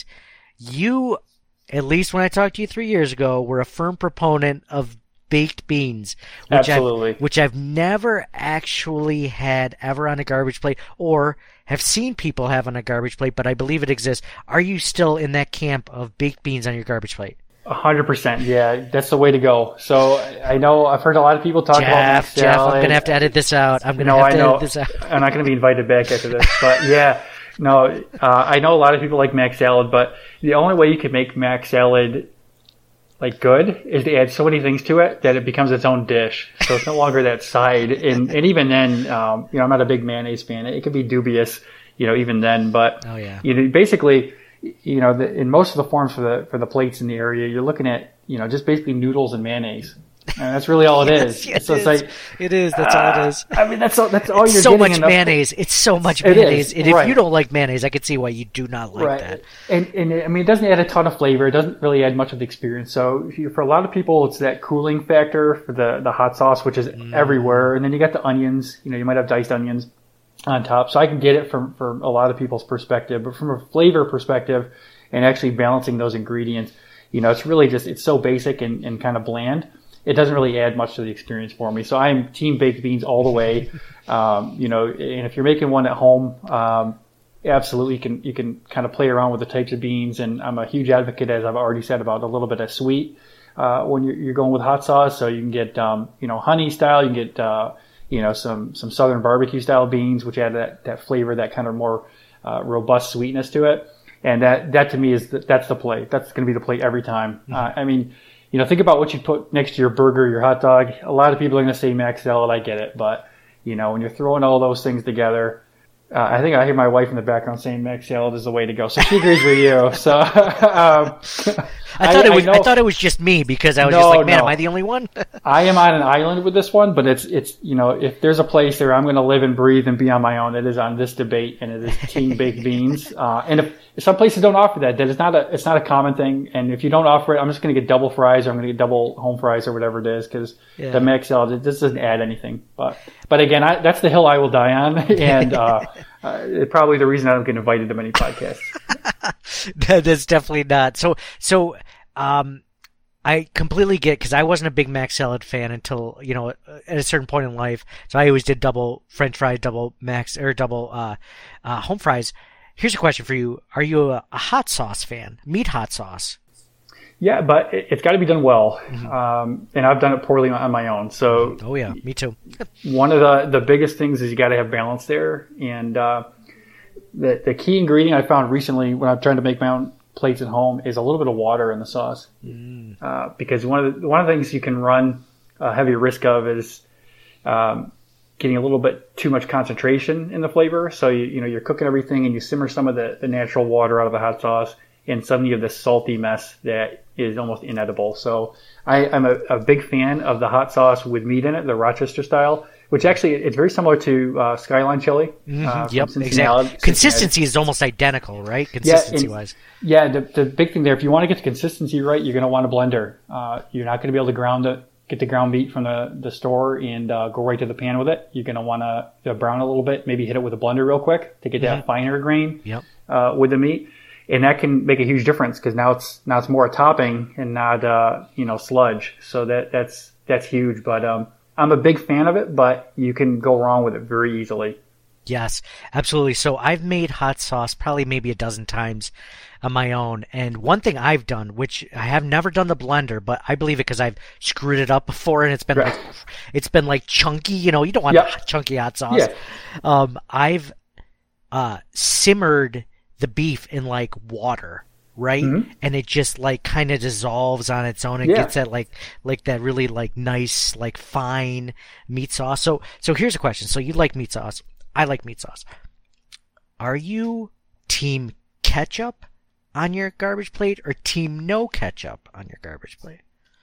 You, at least when I talked to you three years ago, were a firm proponent of baked beans, which Absolutely. I've, which I've never actually had ever on a garbage plate, or have seen people have on a garbage plate, but I believe it exists. Are you still in that camp of baked beans on your garbage plate? A hundred percent. Yeah, that's the way to go. So I know I've heard a lot of people talk Jeff, about mac Jeff, salad. I'm going to have to edit this out. I'm going to no, have to I know. edit this out. I'm not going to be invited back after this. But yeah, no, uh, I know a lot of people like mac salad, but the only way you can make mac salad like good is to add so many things to it that it becomes its own dish. So it's no longer that side. And, and even then, um, you know, I'm not a big mayonnaise fan. It could be dubious, you know, even then. But oh, yeah. you know, basically, you know, the, in most of the forms for the for the plates in the area, you're looking at, you know, just basically noodles and mayonnaise. And that's really all it yes, is. Yes, so it it's is. like it is. That's uh, all it is. I mean, that's all. That's all it's you're so getting. much enough. mayonnaise. It's so much It mayonnaise. is, and if right. you don't like mayonnaise, I could see why you do not like right. that. And and I mean, it doesn't add a ton of flavor. It doesn't really add much of the experience. So if you, for a lot of people, it's that cooling factor for the the hot sauce, which is mm. everywhere. And then you got the onions. You know, you might have diced onions on top. So I can get it from from a lot of people's perspective, but from a flavor perspective, and actually balancing those ingredients, you know, it's really just, it's so basic and, and kind of bland. It doesn't really add much to the experience for me. So I'm team baked beans all the way. Um, you know, and if you're making one at home, um, absolutely you can, you can kind of play around with the types of beans. And I'm a huge advocate, as I've already said, about a little bit of sweet, uh, when you're, you're going with hot sauce. So you can get, um, you know, honey style, you can get, uh, you know, some, some southern barbecue style beans, which add that, that flavor, that kind of more, uh, robust sweetness to it. And that, that to me is, the, that's the play. That's going to be the play every time. Mm-hmm. Uh, I mean, you know, think about what you put next to your burger, your hot dog. A lot of people are going to say mac salad. I get it. But, you know, when you're throwing all those things together, uh, I think I hear my wife in the background saying mac salad is the way to go. So she agrees with you. So, um, I thought I, it was, I, I thought it was just me because I was no, just like, man, no. am I the only one? I am on an island with this one, but it's, it's, you know, if there's a place there I'm going to live and breathe and be on my own, it is on this debate, and it is team baked beans. Uh, and if, if some places don't offer that, that is not a, it's not a common thing. And if you don't offer it, I'm just going to get double fries, or I'm going to get double home fries, or whatever it is, because yeah. the mac salad, it just doesn't add anything. But, but again, I, that's the hill I will die on. And, uh, uh, probably the reason I don't get invited to many podcasts. That's definitely not. So, so, um, I completely get, because I wasn't a big Mac salad fan until, you know, at a certain point in life. So I always did double French fries, double Max, or double uh, uh, home fries. Here's a question for you. Are you a, a hot sauce fan? Meat hot sauce? Yeah, but it, it's got to be done well. Mm-hmm. Um, and I've done it poorly on my own. So oh, yeah, me too. One of the, the biggest things is you got to have balance there. And uh, the, the key ingredient I found recently when I'm trying to make my own plates at home is a little bit of water in the sauce. Mm. Uh, because one of the one of the things you can run a heavy risk of is um, getting a little bit too much concentration in the flavor. So you you know you're cooking everything and you simmer some of the, the natural water out of the hot sauce, and suddenly you have this salty mess that is almost inedible. So I, I'm a, a big fan of the hot sauce with meat in it, the Rochester style. Which actually, it's very similar to uh, Skyline chili. Mm-hmm. Uh, yep, exactly. Consistency is almost identical, right? Consistency-wise. Yeah, and, yeah the, the big thing there, if you want to get the consistency right, you're going to want a blender. Uh, you're not going to be able to ground it, get the ground meat from the, the store and uh, go right to the pan with it. You're going to want to brown a little bit, maybe hit it with a blender real quick to get mm-hmm. that finer grain yep. uh, with the meat. And that can make a huge difference because now it's now it's more a topping and not uh, you know sludge. So that that's that's huge. But um, I'm a big fan of it, but you can go wrong with it very easily. Yes, absolutely. So I've made hot sauce probably maybe a dozen times on my own. And one thing I've done, which I have never done the blender, but I believe it because I've screwed it up before and it's been right. like, it's been like chunky, you know, you don't want yep. chunky hot sauce. Yeah. Um, I've, uh, simmered the beef in like water. Right? Mm-hmm. And it just like kind of dissolves on its own. It yeah. gets that like, like that really like nice, like fine meat sauce. So, so here's a question. So you like meat sauce. I like meat sauce. Are you team ketchup on your garbage plate or team no ketchup on your garbage plate?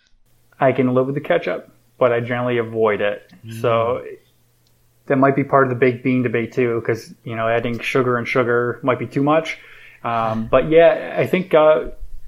I can live with the ketchup, but I generally avoid it. Mm. So that might be part of the baked bean debate too, because, you know, adding sugar and sugar might be too much. Um, but yeah, I think uh,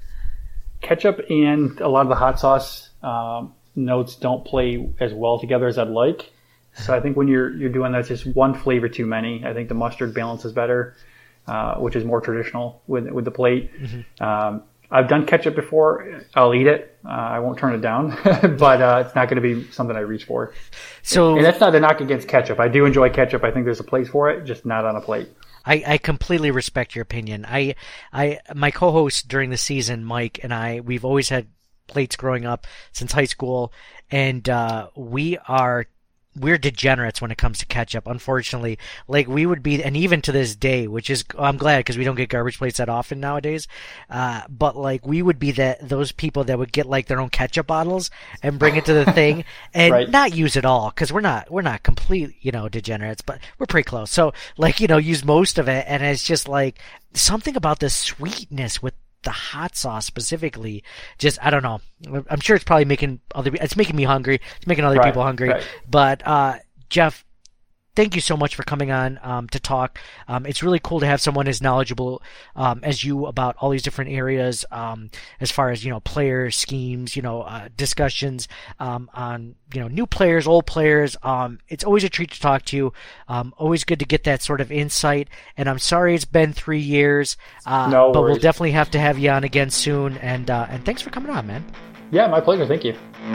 ketchup and a lot of the hot sauce um, notes don't play as well together as I'd like. So I think when you're you're doing that, it's just one flavor too many. I think the mustard balance is better, uh, which is more traditional with with the plate. Mm-hmm. Um, I've done ketchup before. I'll eat it. Uh, I won't turn it down, but uh, it's not going to be something I reach for. So, and that's not a knock against ketchup. I do enjoy ketchup. I think there's a place for it, just not on a plate. I, I completely respect your opinion. I, I, my co-host during the season, Mike, and I, we've always had plates growing up since high school, and uh, we are we're degenerates when it comes to ketchup. Unfortunately, like we would be, and even to this day, which is I'm glad because we don't get garbage plates that often nowadays. Uh, but like we would be that those people that would get like their own ketchup bottles and bring it to the thing and right. not use it all because we're not we're not complete you know degenerates, but we're pretty close. So like you know use most of it, and it's just like something about the sweetness with the hot sauce specifically, just I don't know. I'm sure it's probably making other it's making me hungry. It's making other right, people hungry. Right. But uh, Jeff, thank you so much for coming on um, to talk. Um, it's really cool to have someone as knowledgeable um, as you about all these different areas, um, as far as you know, players, schemes, you know, uh, discussions um, on you know new players, old players. Um, it's always a treat to talk to you. Um, always good to get that sort of insight. And I'm sorry it's been three years, uh, no but worries. We'll definitely have to have you on again soon. And uh, and thanks for coming on, man. Yeah, my pleasure. Thank you.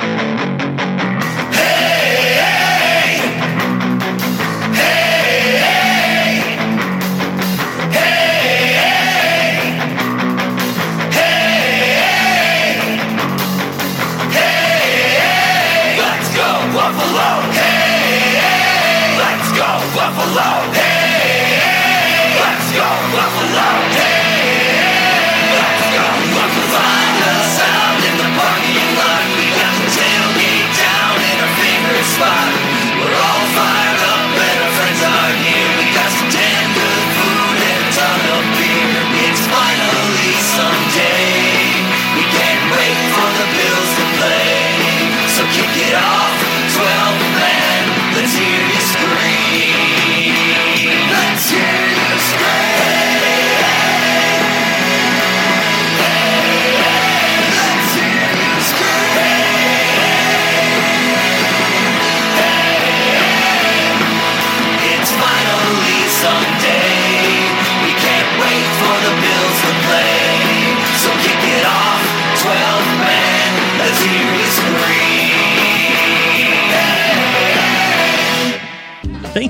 Buffalo, hey, let's go Buffalo, hey, let's go Buffalo. Find us out in the parking lot. We got the tail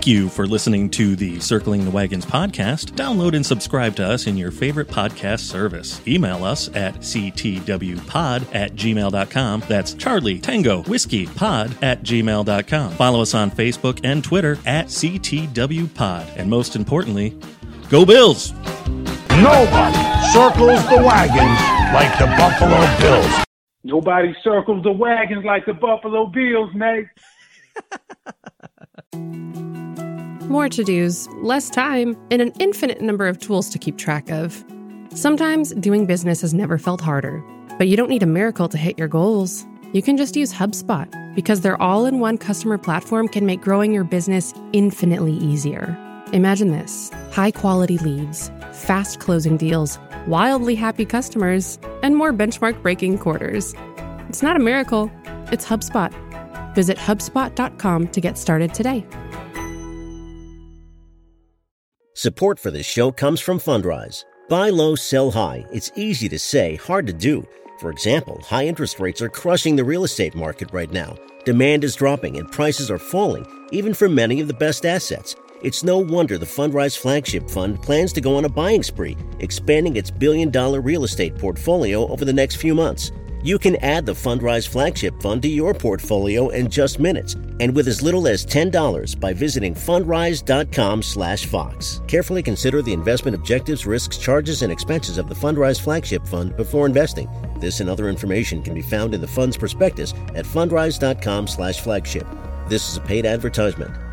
Thank you for listening to the Circling the Wagons podcast. Download and subscribe to us in your favorite podcast service. Email us at c t w pod at gmail dot com. That's Charlie Tango Whiskey Pod at gmail dot com. Follow us on Facebook and Twitter at C T W Pod. And most importantly, go Bills! Nobody circles the wagons like the Buffalo Bills. Nobody circles the wagons like the Buffalo Bills, Nate. More to-dos, less time, and an infinite number of tools to keep track of. Sometimes doing business has never felt harder, but you don't need a miracle to hit your goals. You can just use HubSpot, because their all-in-one customer platform can make growing your business infinitely easier. Imagine this: high-quality leads, fast closing deals, wildly happy customers, and more benchmark-breaking quarters. It's not a miracle, it's HubSpot. Visit HubSpot dot com to get started today. Support for this show comes from Fundrise. Buy low, sell high. It's easy to say, hard to do. For example, high interest rates are crushing the real estate market right now. Demand is dropping and prices are falling, even for many of the best assets. It's no wonder the Fundrise Flagship Fund plans to go on a buying spree, expanding its billion-dollar real estate portfolio over the next few months. You can add the Fundrise Flagship Fund to your portfolio in just minutes, and with as little as ten dollars by visiting fundrise dot com slash fox. Carefully consider the investment objectives, risks, charges, and expenses of the Fundrise Flagship Fund before investing. This and other information can be found in the fund's prospectus at fundrise dot com slash flagship. This is a paid advertisement.